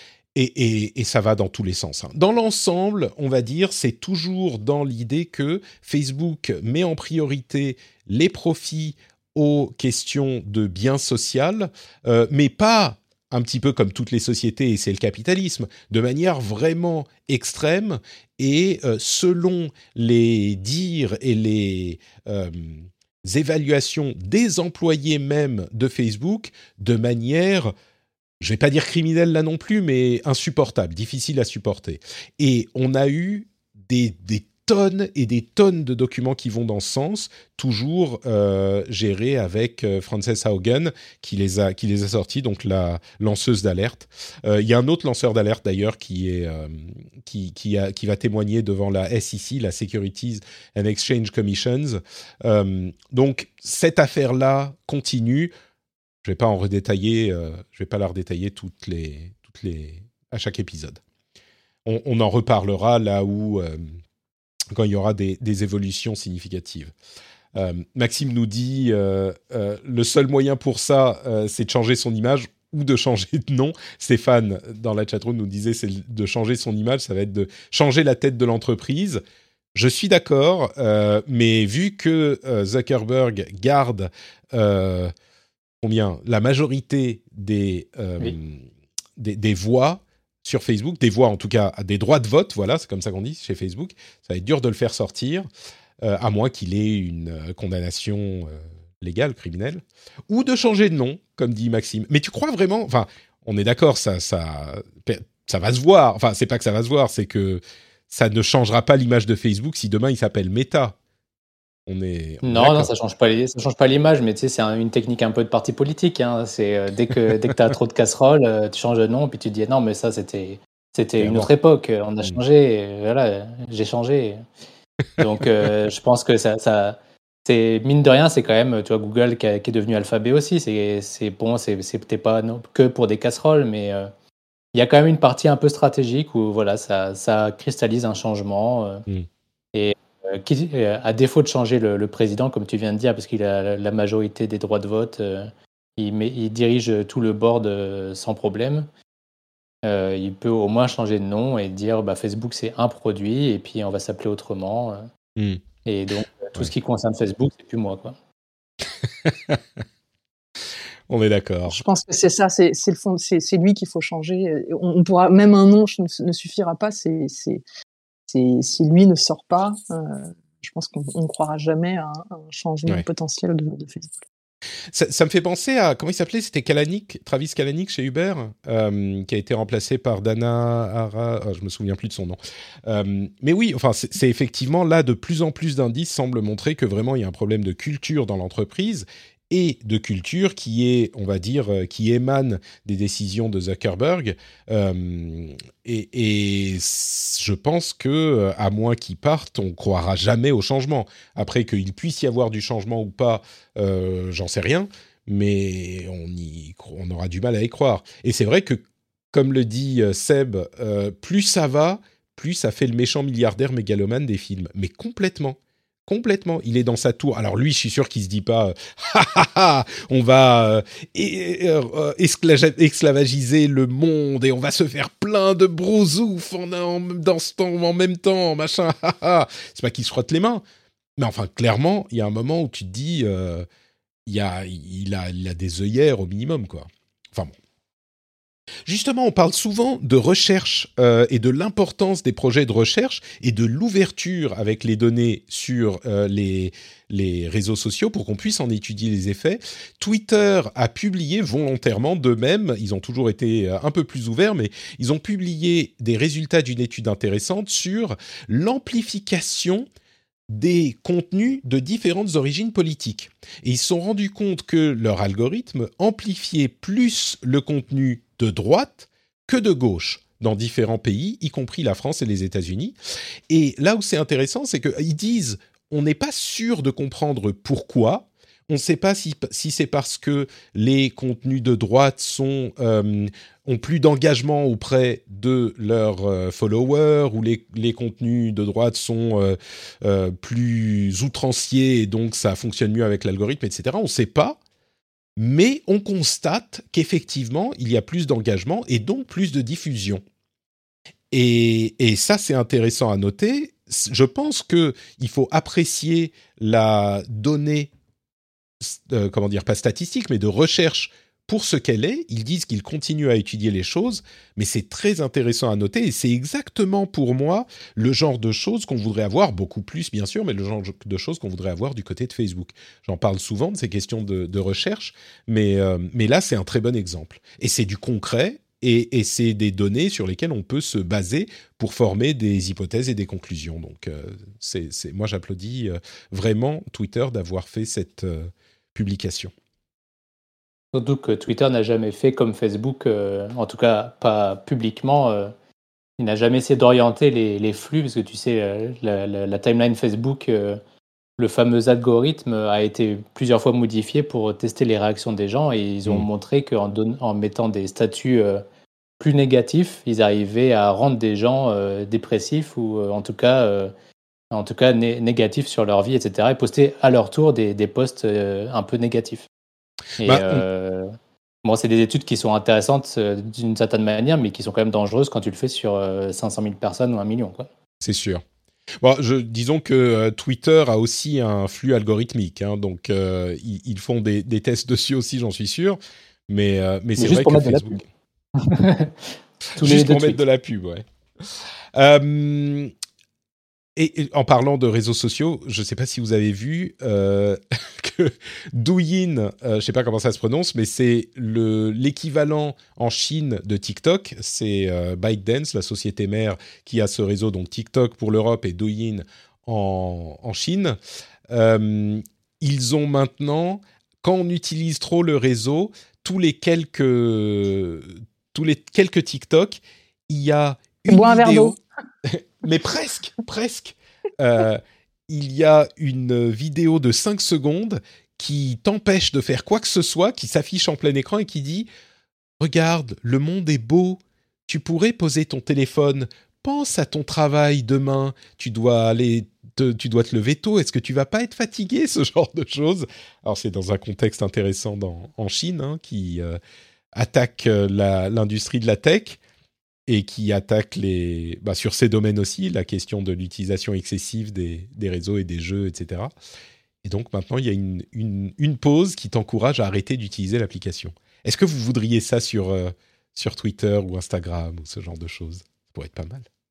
Et ça va dans tous les sens. Dans l'ensemble, on va dire, c'est toujours dans l'idée que Facebook met en priorité les profits aux questions de bien social, mais pas un petit peu comme toutes les sociétés, et c'est le capitalisme, de manière vraiment extrême, et selon les dires et les évaluations des employés même de Facebook, de manière, je ne vais pas dire criminelle là non plus, mais insupportable, difficile à supporter. Et on a eu des tonnes et des tonnes de documents qui vont dans ce sens, toujours gérés avec Frances Haugen qui les a sortis, donc la lanceuse d'alerte. Il y a un autre lanceur d'alerte d'ailleurs qui va témoigner devant la SEC, la Securities and Exchange Commissions. Donc cette affaire-là continue. Je vais pas en redétailler, je vais pas la redétailler toutes les à chaque épisode. On en reparlera là où quand il y aura des évolutions significatives. Maxime nous dit le seul moyen pour ça, c'est de changer son image ou de changer de nom. Stéphane, dans la chatroom, nous disait c'est de changer son image, ça va être de changer la tête de l'entreprise. Je suis d'accord, mais vu que Zuckerberg garde la majorité des voix sur Facebook, des voix en tout cas, des droits de vote, voilà, c'est comme ça qu'on dit chez Facebook, ça va être dur de le faire sortir, à moins qu'il ait une condamnation légale, criminelle, ou de changer de nom, comme dit Maxime. Mais tu crois vraiment, enfin, on est d'accord, ça va se voir, enfin, c'est pas que ça va se voir, c'est que ça ne changera pas l'image de Facebook si demain il s'appelle Meta. Non, ça change pas l'image, mais tu sais, c'est une technique un peu de parti politique. Hein. C'est dès que tu as trop de casseroles, tu changes de nom, puis tu te dis non, mais ça c'était une autre époque. On a changé, voilà, j'ai changé. Donc, je pense que ça c'est mine de rien, c'est quand même, tu vois, Google qui est devenu Alphabet aussi. C'est bon, c'était pas que pour des casseroles, mais il y a quand même une partie un peu stratégique où voilà, ça cristallise un changement et qui, à défaut de changer le président, comme tu viens de dire, parce qu'il a la majorité des droits de vote, il dirige tout le board sans problème. Il peut au moins changer de nom et dire Facebook c'est un produit et puis on va s'appeler autrement. Et donc tout ce qui concerne Facebook, c'est plus moi, quoi. On est d'accord. Je pense que c'est ça, c'est le fond, c'est lui qu'il faut changer. On pourra, même un nom ne suffira pas. Si lui ne sort pas, je pense qu'on ne croira jamais à un changement potentiel de Facebook. Ça me fait penser à, comment il s'appelait ? C'était Travis Kalanick chez Uber, qui a été remplacé par Dana Ara, je me souviens plus de son nom. Mais oui, enfin, c'est effectivement là, de plus en plus d'indices semblent montrer que vraiment il y a un problème de culture dans l'entreprise, et de culture qui est, on va dire, qui émane des décisions de Zuckerberg. Et je pense que, à moins qu'il parte, on croira jamais au changement. Après, qu'il puisse y avoir du changement ou pas, j'en sais rien, mais on aura du mal à y croire. Et c'est vrai que, comme le dit Seb, plus ça va, plus ça fait le méchant milliardaire mégalomane des films. Mais complètement. Il est dans sa tour. Alors lui, je suis sûr qu'il se dit pas on va esclavagiser le monde et on va se faire plein de brousouf en même temps, machin. C'est pas qu'il se frotte les mains. Mais enfin, clairement, il y a un moment où tu te dis il a des œillères au minimum, quoi. Enfin bon. Justement, on parle souvent de recherche et de l'importance des projets de recherche et de l'ouverture avec les données sur les réseaux sociaux pour qu'on puisse en étudier les effets. Twitter a publié volontairement d'eux-mêmes, ils ont toujours été un peu plus ouverts, mais ils ont publié des résultats d'une étude intéressante sur l'amplification des contenus de différentes origines politiques. Et ils se sont rendus compte que leur algorithme amplifiait plus le contenu de droite que de gauche dans différents pays, y compris la France et les États-Unis. Et là où c'est intéressant, c'est qu'ils disent on n'est pas sûr de comprendre pourquoi. On ne sait pas si c'est parce que les contenus de droite ont plus d'engagement auprès de leurs followers ou les contenus de droite sont plus outranciers et donc ça fonctionne mieux avec l'algorithme, etc. On ne sait pas, mais on constate qu'effectivement, il y a plus d'engagement et donc plus de diffusion. Et ça, c'est intéressant à noter. Je pense qu'il faut apprécier la donnée pas statistique, mais de recherche pour ce qu'elle est. Ils disent qu'ils continuent à étudier les choses, mais c'est très intéressant à noter et c'est exactement pour moi le genre de choses qu'on voudrait avoir, beaucoup plus bien sûr, mais le genre de choses qu'on voudrait avoir du côté de Facebook. J'en parle souvent de ces questions de recherche, mais là c'est un très bon exemple. Et c'est du concret et c'est des données sur lesquelles on peut se baser pour former des hypothèses et des conclusions. Donc moi j'applaudis vraiment Twitter d'avoir fait cette publication. Surtout que Twitter n'a jamais fait comme Facebook, en tout cas pas publiquement. Il n'a jamais essayé d'orienter les flux, parce que tu sais, la timeline Facebook, le fameux algorithme a été plusieurs fois modifié pour tester les réactions des gens, et ils ont montré qu'en mettant des statuts plus négatifs, ils arrivaient à rendre des gens dépressifs ou en tout cas négatifs sur leur vie, etc. et poster à leur tour des posts un peu négatifs. Et c'est des études qui sont intéressantes d'une certaine manière, mais qui sont quand même dangereuses quand tu le fais sur 500 000 personnes ou 1 million. Quoi. C'est sûr. Bon, disons que Twitter a aussi un flux algorithmique, hein, donc ils font des tests dessus aussi, j'en suis sûr. Mais c'est vrai que Facebook... Juste pour mettre de la pub, ouais. Et en parlant de réseaux sociaux, je ne sais pas si vous avez vu que Douyin, je ne sais pas comment ça se prononce, mais c'est l'équivalent en Chine de TikTok. C'est ByteDance, la société mère qui a ce réseau, donc TikTok pour l'Europe et Douyin en Chine. Ils ont maintenant, quand on utilise trop le réseau, tous les quelques TikTok, il y a une vidéo... Mais presque. Il y a une vidéo de 5 secondes qui t'empêche de faire quoi que ce soit, qui s'affiche en plein écran et qui dit « Regarde, le monde est beau, tu pourrais poser ton téléphone, pense à ton travail demain, tu dois te lever tôt, est-ce que tu vas pas être fatigué ?» Ce genre de choses. Alors c'est dans un contexte intéressant en Chine, hein, qui attaque l'industrie de la tech. Et qui attaque sur ces domaines aussi, la question de l'utilisation excessive des réseaux et des jeux, etc. Et donc maintenant, il y a une pause qui t'encourage à arrêter d'utiliser l'application. Est-ce que vous voudriez ça sur Twitter ou Instagram ou ce genre de choses ? Ça pourrait être pas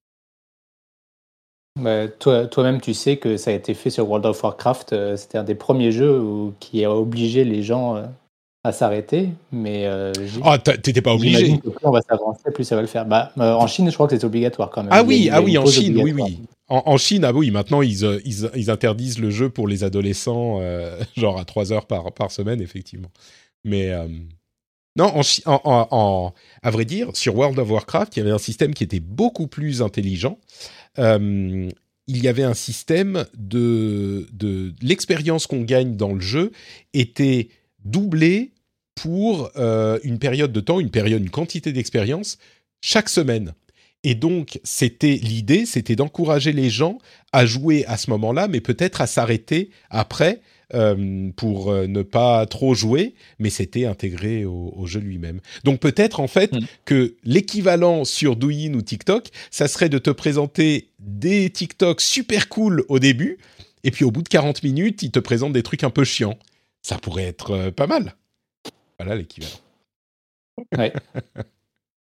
mal. Toi-même, tu sais que ça a été fait sur World of Warcraft. C'était un des premiers jeux qui a obligé les gens... à s'arrêter, mais t'étais pas obligé. Que plus on va s'avancer, plus ça va le faire. En Chine, je crois que c'est obligatoire quand même. En Chine, oui. En Chine, oui. Maintenant, ils interdisent le jeu pour les adolescents, genre à 3 heures par semaine, effectivement. Mais non, à vrai dire, sur World of Warcraft, il y avait un système qui était beaucoup plus intelligent. Il y avait un système de l'expérience qu'on gagne dans le jeu était doublé pour une période de temps, une quantité d'expérience chaque semaine. Et donc, l'idée, c'était d'encourager les gens à jouer à ce moment-là, mais peut-être à s'arrêter après pour ne pas trop jouer, mais c'était intégré au jeu lui-même. Donc peut-être en fait que l'équivalent sur Douyin ou TikTok, ça serait de te présenter des TikTok super cool au début, et puis au bout de 40 minutes, ils te présentent des trucs un peu chiants. Ça pourrait être pas mal. Voilà l'équivalent. Ouais.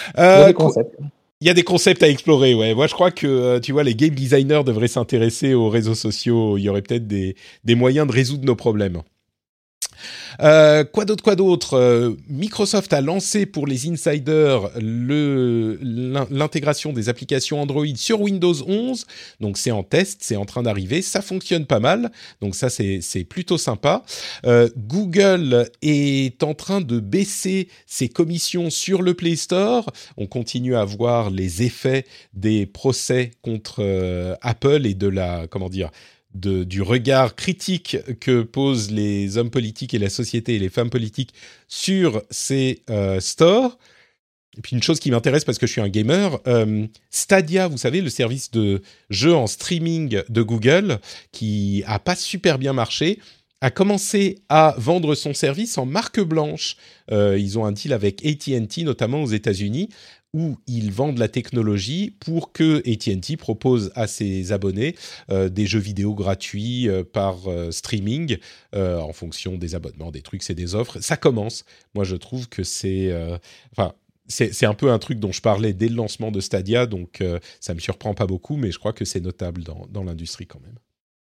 Il y a des concepts. Il y a des concepts à explorer, ouais. Moi, je crois que, tu vois, les game designers devraient s'intéresser aux réseaux sociaux. Il y aurait peut-être des moyens de résoudre nos problèmes. Quoi d'autre Microsoft a lancé pour les insiders l'intégration des applications Android sur Windows 11. Donc, c'est en test, c'est en train d'arriver. Ça fonctionne pas mal. Donc, ça, c'est plutôt sympa. Google est en train de baisser ses commissions sur le Play Store. On continue à voir les effets des procès contre Apple et de la, du regard critique que posent les hommes politiques et la société et les femmes politiques sur ces stores. Et puis une chose qui m'intéresse parce que je suis un gamer, Stadia, vous savez, le service de jeux en streaming de Google, qui a pas super bien marché, a commencé à vendre son service en marque blanche. Ils ont un deal avec AT&T, notamment aux États-Unis, où ils vendent la technologie pour que AT&T propose à ses abonnés des jeux vidéo gratuits par streaming en fonction des abonnements, des trucs, c'est des offres. Ça commence. Moi, je trouve que c'est un peu un truc dont je parlais dès le lancement de Stadia, donc ça me surprend pas beaucoup, mais je crois que c'est notable dans l'industrie quand même.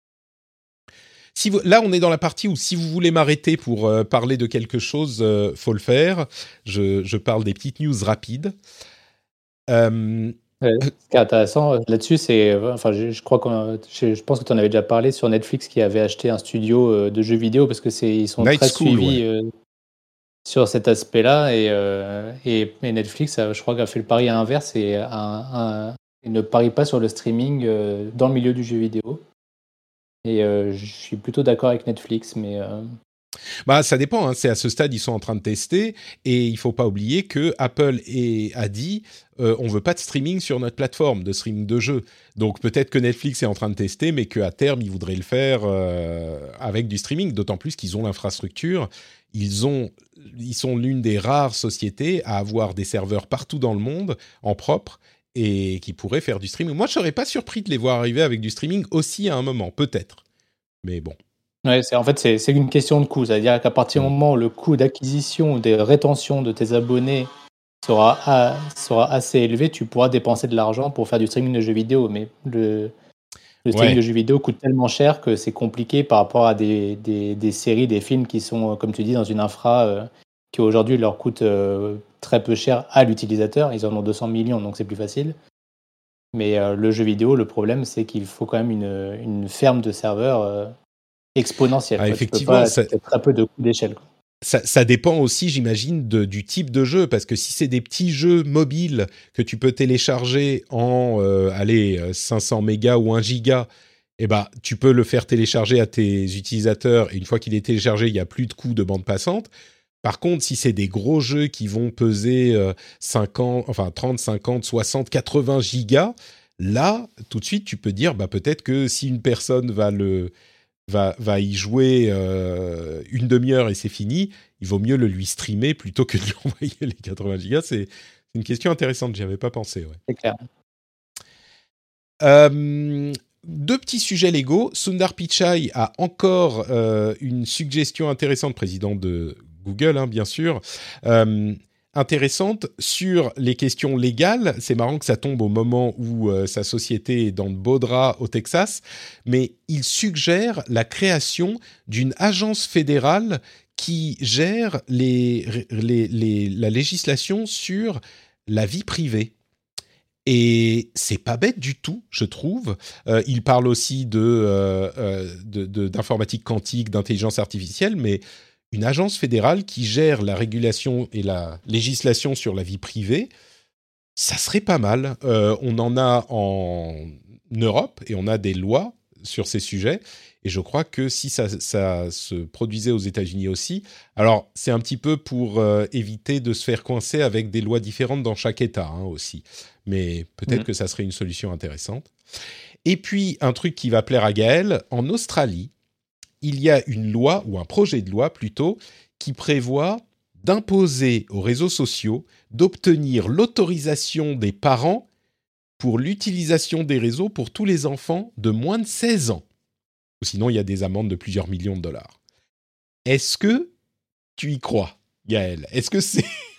Là, on est dans la partie où si vous voulez m'arrêter pour parler de quelque chose, faut le faire. Je parle des petites news rapides. Ce qui est intéressant là-dessus, c'est, je pense que tu en avais déjà parlé sur Netflix qui avait acheté un studio de jeux vidéo parce que ils sont Night très School, suivis sur cet aspect-là et Netflix, je crois, a fait le pari à l'inverse et il ne parie pas sur le streaming dans le milieu du jeu vidéo. Et je suis plutôt d'accord avec Netflix, mais... ça dépend, hein. C'est à ce stade, ils sont en train de tester, et il ne faut pas oublier que Apple a dit on ne veut pas de streaming sur notre plateforme, de streaming de jeux. Donc peut-être que Netflix est en train de tester, mais qu'à terme, ils voudraient le faire avec du streaming, d'autant plus qu'ils ont l'infrastructure. Ils sont l'une des rares sociétés à avoir des serveurs partout dans le monde, en propre, et qui pourraient faire du streaming. Moi, je ne serais pas surpris de les voir arriver avec du streaming aussi à un moment, peut-être. Mais bon. Ouais, c'est une question de coût. C'est-à-dire qu'à partir du moment où le coût d'acquisition ou de rétention de tes abonnés sera assez élevé, tu pourras dépenser de l'argent pour faire du streaming de jeux vidéo. Mais le streaming de jeux vidéo coûte tellement cher que c'est compliqué par rapport à des séries, des films qui sont, comme tu dis, dans une infra qui aujourd'hui leur coûte très peu cher à l'utilisateur. Ils en ont 200 millions, donc c'est plus facile. Mais le jeu vidéo, le problème, c'est qu'il faut quand même une ferme de serveurs exponentielle. Effectivement, c'est très peu de coûts d'échelle. Ça dépend aussi, j'imagine, du type de jeu, parce que si c'est des petits jeux mobiles que tu peux télécharger en 500 mégas ou 1 giga, tu peux le faire télécharger à tes utilisateurs, et une fois qu'il est téléchargé, il n'y a plus de coût de bande passante. Par contre, si c'est des gros jeux qui vont peser 30, 50, 60, 80 gigas, là, tout de suite, tu peux dire, peut-être que si une personne va y jouer une demi-heure et c'est fini, il vaut mieux le lui streamer plutôt que de lui envoyer les 80 gigas. C'est une question intéressante, j'y avais pas pensé. Ouais. C'est clair. 2 petits sujets légaux. Sundar Pichai a encore une suggestion intéressante, président de Google, hein, bien sûr, intéressante sur les questions légales. C'est marrant que ça tombe au moment où sa société est dans de beaux draps au Texas, mais il suggère la création d'une agence fédérale qui gère la législation sur la vie privée. Et c'est pas bête du tout, je trouve. Il parle aussi d'informatique quantique, d'intelligence artificielle, mais une agence fédérale qui gère la régulation et la législation sur la vie privée, ça serait pas mal. On en a en Europe et on a des lois sur ces sujets. Et je crois que si ça se produisait aux États-Unis aussi, alors c'est un petit peu pour éviter de se faire coincer avec des lois différentes dans chaque État aussi. Mais peut-être que ça serait une solution intéressante. Et puis, un truc qui va plaire à Gaël, en Australie, il y a une loi, ou un projet de loi plutôt, qui prévoit d'imposer aux réseaux sociaux d'obtenir l'autorisation des parents pour l'utilisation des réseaux pour tous les enfants de moins de 16 ans. Sinon, il y a des amendes de plusieurs millions de dollars. Est-ce que tu y crois, Gaël ? Est-ce que c'est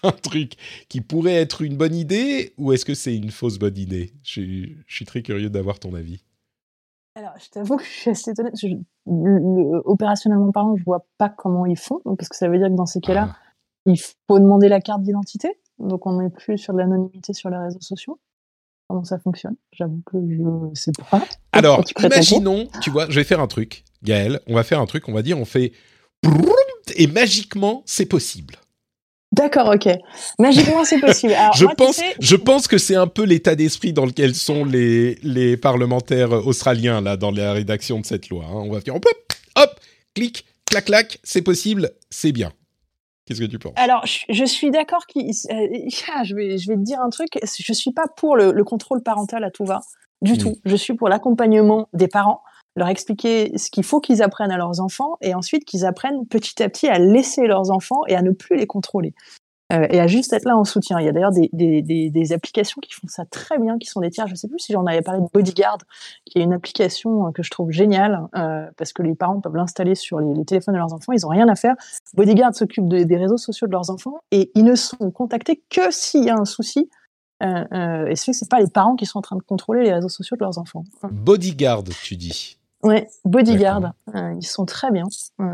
un truc qui pourrait être une bonne idée ou est-ce que c'est une fausse bonne idée ? Je suis très curieux d'avoir ton avis. Alors, je t'avoue que je suis assez étonnée. Opérationnellement parlant, je vois pas comment ils font. Donc, parce que ça veut dire que dans ces cas-là, il faut demander la carte d'identité. Donc, on n'est plus sur de l'anonymité sur les réseaux sociaux. Comment ça fonctionne ? J'avoue que je sais pas. Alors, imaginons, tu vois, je vais faire un truc, Gaël. On va faire un truc, on va dire, on fait... Et magiquement, c'est possible. D'accord, ok. Magiquement, c'est possible. Alors, je pense que c'est un peu l'état d'esprit dans lequel sont les parlementaires australiens là dans la rédaction de cette loi. Hein. On va faire hop, clic, clac, clac, c'est possible, c'est bien. Qu'est-ce que tu penses ? Alors, je suis d'accord je vais te dire un truc. Je suis pas pour le contrôle parental à tout va, du tout. Je suis pour l'accompagnement des parents, leur expliquer ce qu'il faut qu'ils apprennent à leurs enfants et ensuite qu'ils apprennent petit à petit à laisser leurs enfants et à ne plus les contrôler. Et à juste être là en soutien. Il y a d'ailleurs des applications qui font ça très bien, qui sont des tiers. Je sais plus si j'en avais parlé de Bodyguard, qui est une application que je trouve géniale, parce que les parents peuvent l'installer sur les téléphones de leurs enfants. Ils ont rien à faire. Bodyguard s'occupe des réseaux sociaux de leurs enfants et ils ne sont contactés que s'il y a un souci. Et c'est pas les parents qui sont en train de contrôler les réseaux sociaux de leurs enfants. Bodyguard, tu dis ? Ouais, Bodyguard. Ils sont très bien.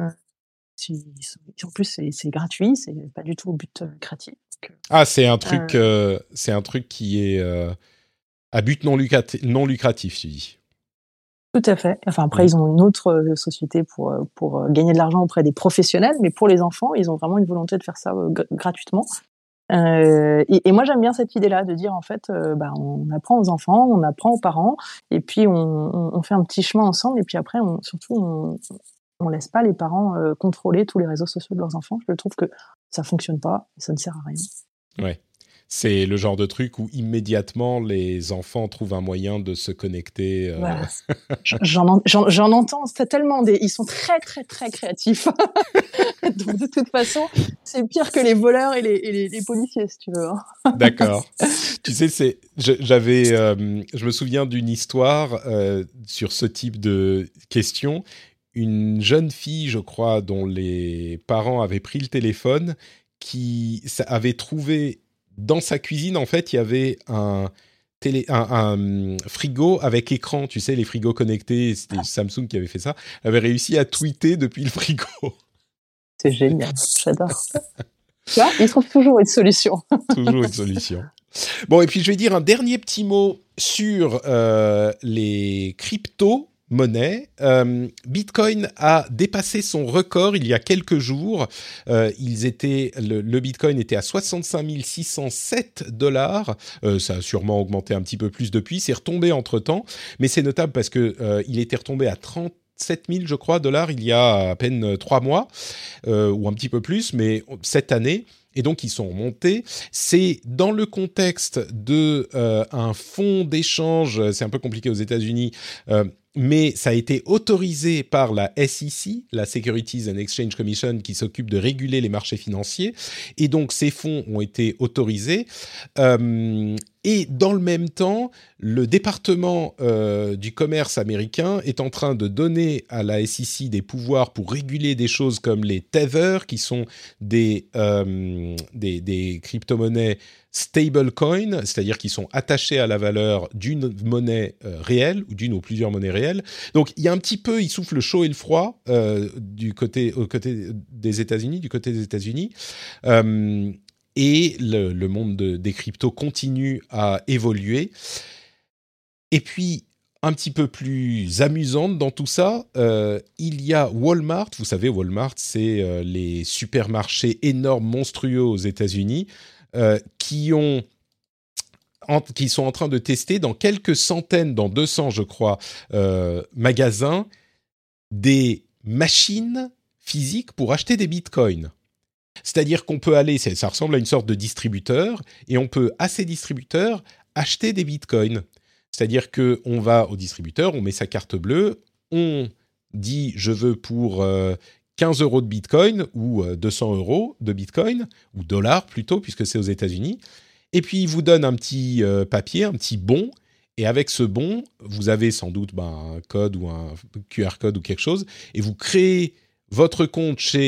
En plus, c'est gratuit, c'est pas du tout au but lucratif. C'est un truc qui est à but non lucratif, tu dis. Tout à fait. Enfin, après, ils ont une autre société pour gagner de l'argent auprès des professionnels, mais pour les enfants, ils ont vraiment une volonté de faire ça gratuitement. Et moi, j'aime bien cette idée-là de dire, en fait, on apprend aux enfants, on apprend aux parents, et puis on fait un petit chemin ensemble, et puis après, on laisse pas les parents contrôler tous les réseaux sociaux de leurs enfants. Je trouve que ça fonctionne pas, et ça ne sert à rien. Ouais. C'est le genre de truc où immédiatement les enfants trouvent un moyen de se connecter. Voilà. J'en entends, c'est tellement ils sont très très très créatifs. Donc de toute façon, c'est pire que les voleurs et les policiers, si tu veux. D'accord. Tu sais, je me souviens d'une histoire sur ce type de question. Une jeune fille, je crois, dont les parents avaient pris le téléphone, qui avait trouvé dans sa cuisine, en fait, il y avait un frigo avec écran, tu sais, les frigos connectés, c'était Samsung qui avait fait ça, avait réussi à tweeter depuis le frigo. C'est génial, j'adore. Tu vois, ils trouvent toujours une solution. Toujours une solution. Bon, et puis je vais dire un dernier petit mot sur les cryptos. Bitcoin a dépassé son record il y a quelques jours. Le Bitcoin était à 65 607 $. Ça a sûrement augmenté un petit peu plus depuis. C'est retombé entre-temps, mais c'est notable parce que il était retombé à 37 000, je crois, $ il y a à peine 3 mois, ou un petit peu plus, mais cette année. Et donc, ils sont remontés. C'est dans le contexte de un fonds d'échange, c'est un peu compliqué aux États-Unis, mais ça a été autorisé par la SEC, la Securities and Exchange Commission, qui s'occupe de réguler les marchés financiers. Et donc, ces fonds ont été autorisés. Et dans le même temps, le département du commerce américain est en train de donner à la SEC des pouvoirs pour réguler des choses comme les Tether, qui sont des crypto-monnaies stablecoin, c'est-à-dire qui sont attachés à la valeur d'une monnaie réelle ou d'une ou plusieurs monnaies réelles. Donc il y a un petit peu, il souffle le chaud et le froid au côté des États-Unis, et le monde des cryptos continue à évoluer. Et puis un petit peu plus amusante dans tout ça, il y a Walmart. Vous savez, Walmart, c'est les supermarchés énormes, monstrueux aux États-Unis, qui sont en train de tester dans quelques centaines, dans 200 je crois, magasins, des machines physiques pour acheter des bitcoins. C'est-à-dire qu'on peut aller, ça ressemble à une sorte de distributeur, et on peut, à ces distributeurs, acheter des bitcoins. C'est-à-dire qu'on va au distributeur, on met sa carte bleue, on dit « je veux pour 15 € de bitcoin » ou 200 € de bitcoin, ou dollars plutôt, puisque c'est aux États-Unis. Et puis, il vous donne un petit papier, un petit bon, et avec ce bon, vous avez sans doute un code ou un QR code ou quelque chose, et vous créez votre compte chez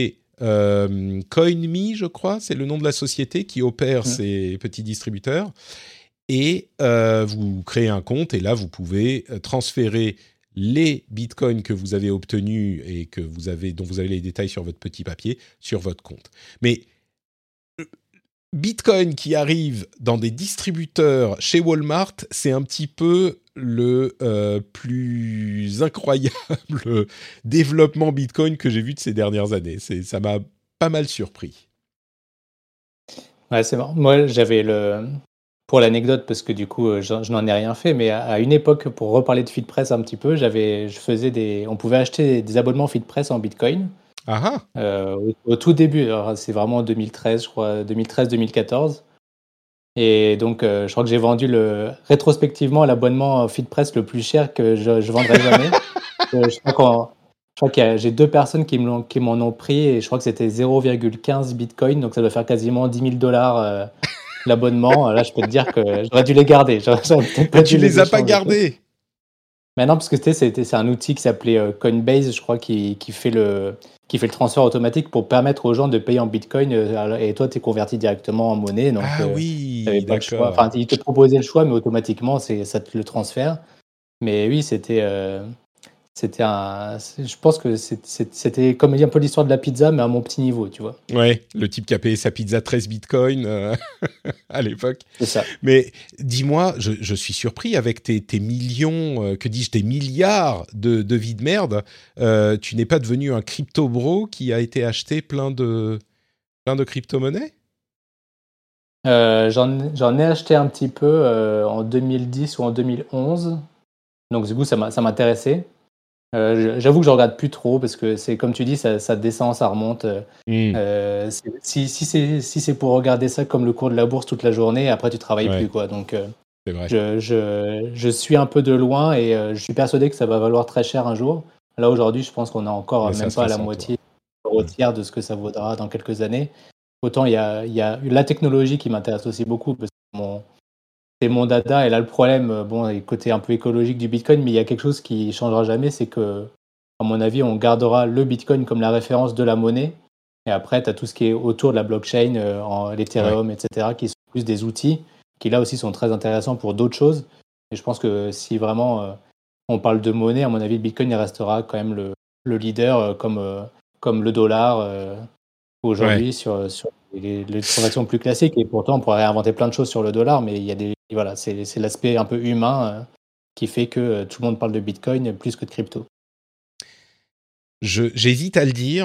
CoinMe, je crois, c'est le nom de la société qui opère ces petits distributeurs. Et vous créez un compte et là, vous pouvez transférer les bitcoins que vous avez obtenus et dont vous avez les détails sur votre petit papier sur votre compte. Mais Bitcoin qui arrive dans des distributeurs chez Walmart, c'est un petit peu le plus incroyable développement Bitcoin que j'ai vu de ces dernières années. Ça m'a pas mal surpris. Ouais, c'est marrant. Moi, j'avais pour l'anecdote, parce que du coup, je n'en ai rien fait, mais à une époque, pour reparler de FeedPress un petit peu, on pouvait acheter des abonnements FeedPress en Bitcoin. Au tout début, alors c'est vraiment en 2013, je crois, 2013-2014. Et donc, je crois que j'ai vendu rétrospectivement l'abonnement FeedPress le plus cher que je vendrai jamais. Je crois que j'ai 2 personnes qui m'en ont pris et je crois que c'était 0,15 Bitcoin, donc ça doit faire quasiment $10,000 l'abonnement. Là, je peux te dire que j'aurais dû les garder. Tu les as pas gardés? Mais non, parce que c'est un outil qui s'appelait Coinbase, je crois, qui fait le transfert automatique pour permettre aux gens de payer en Bitcoin. Et toi, tu es converti directement en monnaie. Donc, oui, t'avais pas le choix. Enfin, il te proposait le choix, mais automatiquement, ça te le transfère. Mais oui, je pense que c'était comme un peu l'histoire de la pizza, mais à mon petit niveau, tu vois. Ouais, le type qui a payé sa pizza 13 bitcoins à l'époque. C'est ça. Mais dis-moi, je suis surpris avec tes millions, tes milliards de vies de merde. Tu n'es pas devenu un crypto-bro qui a été acheté plein de crypto-monnaies? J'en ai acheté un petit peu en 2010 ou en 2011. Donc, du coup, ça m'intéressait. J'avoue que je regarde plus trop parce que c'est comme tu dis, ça descend, ça remonte. Si c'est pour regarder ça comme le cours de la bourse toute la journée, après tu travailles plus, quoi. Donc c'est vrai. je suis un peu de loin et je suis persuadé que ça va valoir très cher un jour. Là aujourd'hui, je pense qu'on est encore même pas à la moitié, au tiers de ce que ça vaudra dans quelques années. Autant il y a la technologie qui m'intéresse aussi beaucoup parce que c'est mon dada, et là le problème, le côté un peu écologique du Bitcoin, mais il y a quelque chose qui changera jamais, c'est que, à mon avis, on gardera le Bitcoin comme la référence de la monnaie, et après, tu as tout ce qui est autour de la blockchain, l'Ethereum, etc., qui sont plus des outils, qui là aussi sont très intéressants pour d'autres choses, et je pense que si vraiment on parle de monnaie, à mon avis, le Bitcoin il restera quand même le leader, comme le dollar aujourd'hui sur les transactions plus classiques, et pourtant on pourrait réinventer plein de choses sur le dollar, mais il y a c'est l'aspect un peu humain qui fait que tout le monde parle de Bitcoin plus que de crypto. J'hésite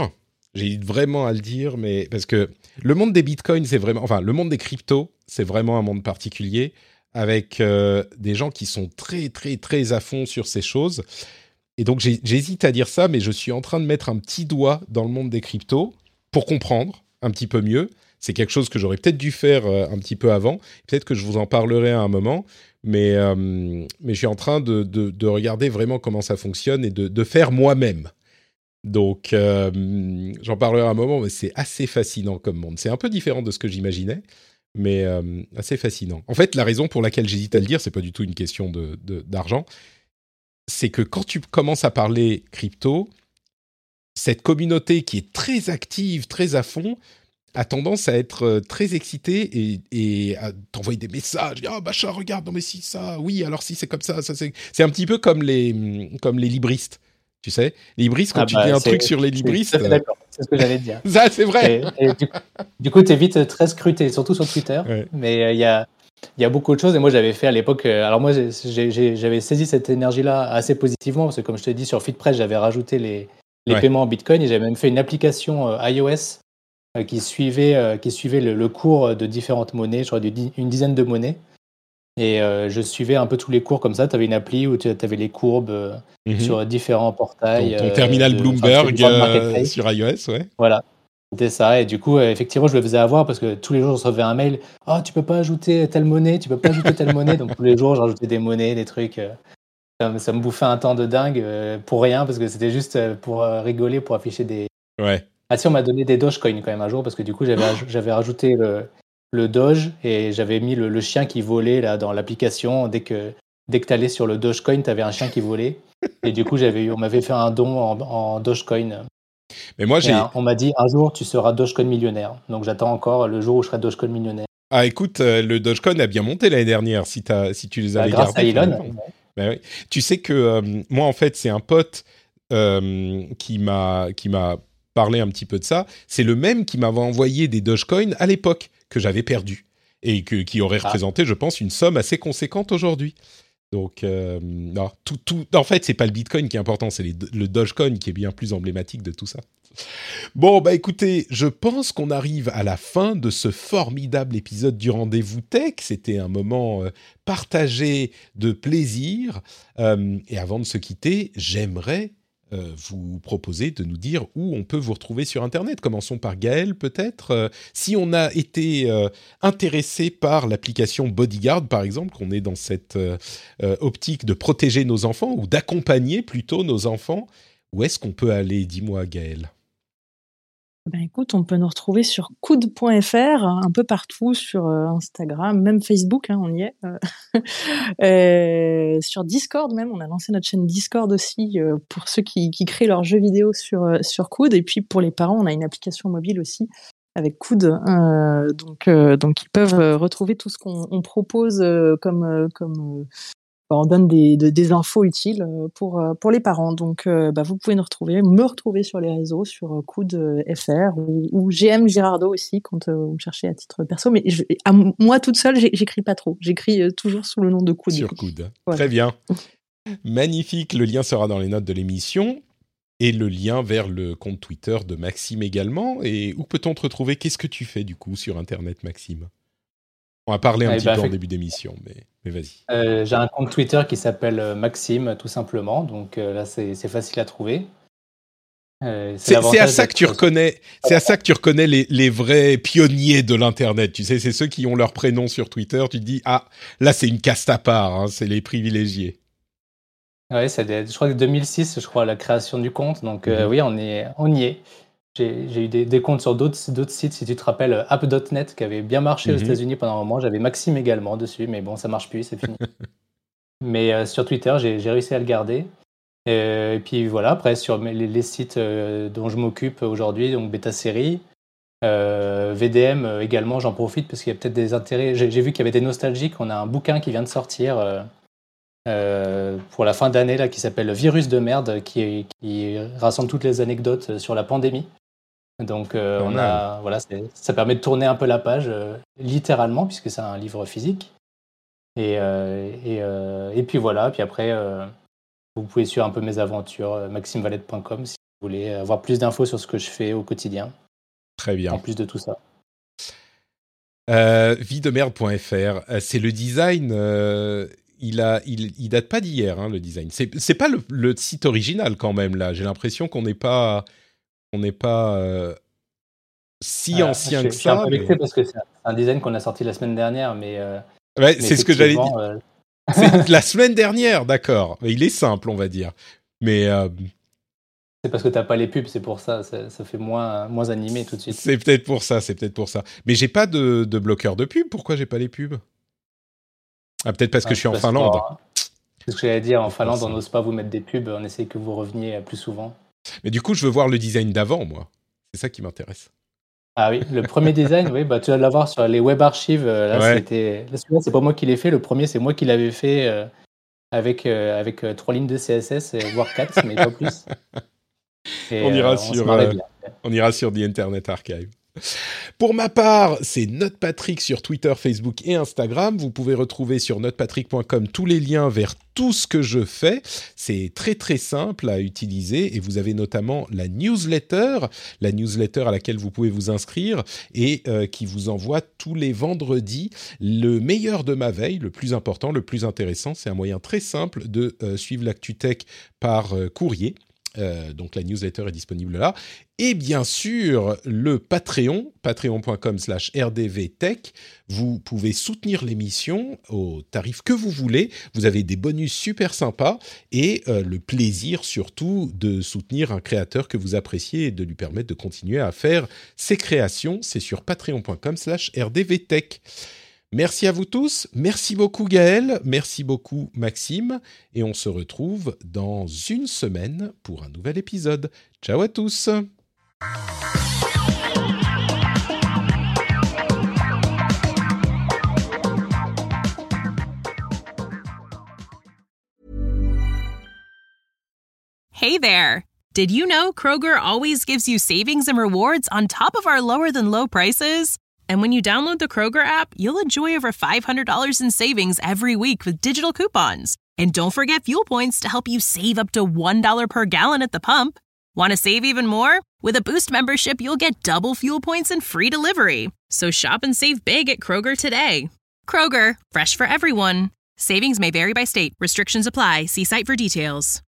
vraiment à le dire, mais parce que le monde des Bitcoins, le monde des cryptos, c'est vraiment un monde particulier avec des gens qui sont très très très à fond sur ces choses. Et donc j'hésite à dire ça, mais je suis en train de mettre un petit doigt dans le monde des cryptos pour comprendre un petit peu mieux. C'est quelque chose que j'aurais peut-être dû faire un petit peu avant. Peut-être que je vous en parlerai à un moment. Mais je suis en train de regarder vraiment comment ça fonctionne et de faire moi-même. Donc, j'en parlerai à un moment, mais c'est assez fascinant comme monde. C'est un peu différent de ce que j'imaginais, mais assez fascinant. En fait, la raison pour laquelle j'hésite à le dire, c'est pas du tout une question d'argent. C'est que quand tu commences à parler crypto, cette communauté qui est très active, très à fond, a tendance à être très excitée et à t'envoyer des messages. Ah, machin, regarde, non mais si ça, oui, alors si c'est comme ça c'est un petit peu comme les libristes. Tu sais, les libristes, quand tu dis un truc sur les libristes... D'accord, c'est ce que j'allais dire. Ça, c'est vrai. Et du coup, tu es vite très scruté, surtout sur Twitter. Ouais. Mais il y a beaucoup de choses. Et moi, j'avais fait à l'époque... alors moi, j'avais saisi cette énergie-là assez positivement, parce que comme je te dis, sur FeedPress, j'avais rajouté les paiements en Bitcoin, et j'avais même fait une application iOS qui suivait le cours de différentes monnaies, je crois une dizaine de monnaies. Et je suivais un peu tous les cours comme ça. Tu avais une appli où tu avais les courbes sur différents portails. Ton terminal Bloomberg sur iOS, ouais. Voilà, c'était ça. Et du coup, effectivement, je me faisais avoir parce que tous les jours, je recevais un mail. « Oh, tu peux pas ajouter telle monnaie, tu peux pas ajouter telle monnaie. » Donc tous les jours, je rajoutais des monnaies, des trucs. Ça me bouffait un temps de dingue pour rien, parce que c'était juste pour rigoler, pour afficher des... Ouais. Ah si, on m'a donné des Dogecoin quand même un jour, parce que du coup, j'avais rajouté le Doge, et j'avais mis le chien qui volait là dans l'application. Dès que tu allais sur le Dogecoin, tu avais un chien qui volait. Et du coup, on m'avait fait un don en Dogecoin. Mais moi, on m'a dit un jour tu seras Dogecoin millionnaire. Donc j'attends encore le jour où je serai Dogecoin millionnaire. Ah, écoute, le Dogecoin a bien monté l'année dernière si tu les avais grâce gardés. Grâce à Elon. Ben oui. Tu sais que moi, en fait, c'est un pote qui m'a parlé un petit peu de ça. C'est le même qui m'avait envoyé des Dogecoin à l'époque que j'avais perdu et qui aurait représenté, je pense, une somme assez conséquente aujourd'hui. Donc, non, en fait, c'est pas le Bitcoin qui est important, c'est le Dogecoin qui est bien plus emblématique de tout ça. Bon, bah écoutez, je pense qu'on arrive à la fin de ce formidable épisode du Rendez-vous Tech. C'était un moment partagé de plaisir. Et avant de se quitter, j'aimerais vous proposer de nous dire où on peut vous retrouver sur Internet. Commençons par Gaël, peut-être. Si on a été intéressé par l'application Bodyguard, par exemple, qu'on est dans cette optique de protéger nos enfants ou d'accompagner plutôt nos enfants, où est-ce qu'on peut aller? Dis-moi, Gaël. Ben écoute, on peut nous retrouver sur coude.fr, un peu partout, sur Instagram, même Facebook, on y est. Sur Discord même, on a lancé notre chaîne Discord aussi pour ceux qui créent leurs jeux vidéo sur Coude. Et puis pour les parents, on a une application mobile aussi avec Coude, donc ils peuvent retrouver tout ce qu'on propose comme on donne des infos utiles pour les parents. Donc, vous pouvez me retrouver sur les réseaux, sur Coude.fr ou GM Girardot aussi, quand vous me cherchez à titre perso. Mais moi, toute seule, j'écris pas trop. J'écris toujours sous le nom de Coude. Sur Coude. Voilà. Très bien. Magnifique. Le lien sera dans les notes de l'émission. Et le lien vers le compte Twitter de Maxime également. Et où peut-on te retrouver? Qu'est-ce que tu fais, du coup, sur Internet, Maxime? On a parlé un petit peu en début d'émission, mais vas-y. J'ai un compte Twitter qui s'appelle Maxime, tout simplement. Donc là, c'est facile à trouver. C'est à ça que tu reconnais. C'est à ça que tu reconnais les vrais pionniers de l'internet. Tu sais, c'est ceux qui ont leur prénom sur Twitter. Tu te dis là c'est une caste à part. C'est les privilégiés. Ouais, je crois que 2006, la création du compte. Donc oui, on y est. J'ai eu des comptes sur d'autres sites, si tu te rappelles, app.net qui avait bien marché aux États-Unis pendant un moment. J'avais Maxime également dessus, mais bon, ça marche plus, c'est fini. Mais sur Twitter, j'ai réussi à le garder. Et puis voilà, après sur les sites dont je m'occupe aujourd'hui, donc Beta Série, VDM également, j'en profite parce qu'il y a peut-être des intérêts. J'ai vu qu'il y avait des nostalgiques. On a un bouquin qui vient de sortir pour la fin d'année là, qui s'appelle Virus de merde, qui rassemble toutes les anecdotes sur la pandémie. Donc ça permet de tourner un peu la page littéralement, puisque c'est un livre physique. Et puis voilà, puis après vous pouvez suivre un peu mes aventures, maximevalette.com, si vous voulez avoir plus d'infos sur ce que je fais au quotidien. Très bien. En plus de tout ça. Videmerde.fr, c'est le design. Il date pas d'hier, le design. C'est pas le site original quand même là. J'ai l'impression qu'on n'est pas si ancien que ça. Je suis un peu vexé parce que c'est un design qu'on a sorti la semaine dernière, mais c'est ce que j'allais dire. C'est la semaine dernière, d'accord. Il est simple, on va dire. Mais c'est parce que t'as pas les pubs, c'est pour ça. Ça fait moins animé tout de suite. C'est peut-être pour ça. Mais j'ai pas de bloqueur de pub. Pourquoi j'ai pas les pubs? Peut-être parce que je suis en Finlande. C'est ce que j'allais dire. En Finlande, on n'ose pas vous mettre des pubs. On essaie que vous reveniez plus souvent. Mais du coup, je veux voir le design d'avant, moi. C'est ça qui m'intéresse. Ah oui, le premier design, oui, tu vas l'avoir sur les web archives. Celui-là, c'est pas moi qui l'ai fait. Le premier, c'est moi qui l'avais fait avec 3 lignes de CSS, voire 4, mais pas plus. Et, on ira sur The Internet Archive. Pour ma part, c'est NotePatrick sur Twitter, Facebook et Instagram. Vous pouvez retrouver sur notepatrick.com tous les liens vers tout ce que je fais. C'est très très simple à utiliser et vous avez notamment la newsletter à laquelle vous pouvez vous inscrire et qui vous envoie tous les vendredis le meilleur de ma veille, le plus important, le plus intéressant. C'est un moyen très simple de suivre l'actu tech par courrier. Donc la newsletter est disponible là. Et bien sûr, le Patreon, patreon.com/rdvtech. Vous pouvez soutenir l'émission au tarif que vous voulez. Vous avez des bonus super sympas et le plaisir surtout de soutenir un créateur que vous appréciez et de lui permettre de continuer à faire ses créations. C'est sur patreon.com/rdvtech. Merci à vous tous, merci beaucoup Gaël, merci beaucoup Maxime, et on se retrouve dans une semaine pour un nouvel épisode. Ciao à tous. Hey there! Did you know Kroger always gives you savings and rewards on top of our lower-than-low prices? And when you download the Kroger app, you'll enjoy over $500 in savings every week with digital coupons. And don't forget fuel points to help you save up to $1 per gallon at the pump. Want to save even more? With a Boost membership, you'll get double fuel points and free delivery. So shop and save big at Kroger today. Kroger, fresh for everyone. Savings may vary by state. Restrictions apply. See site for details.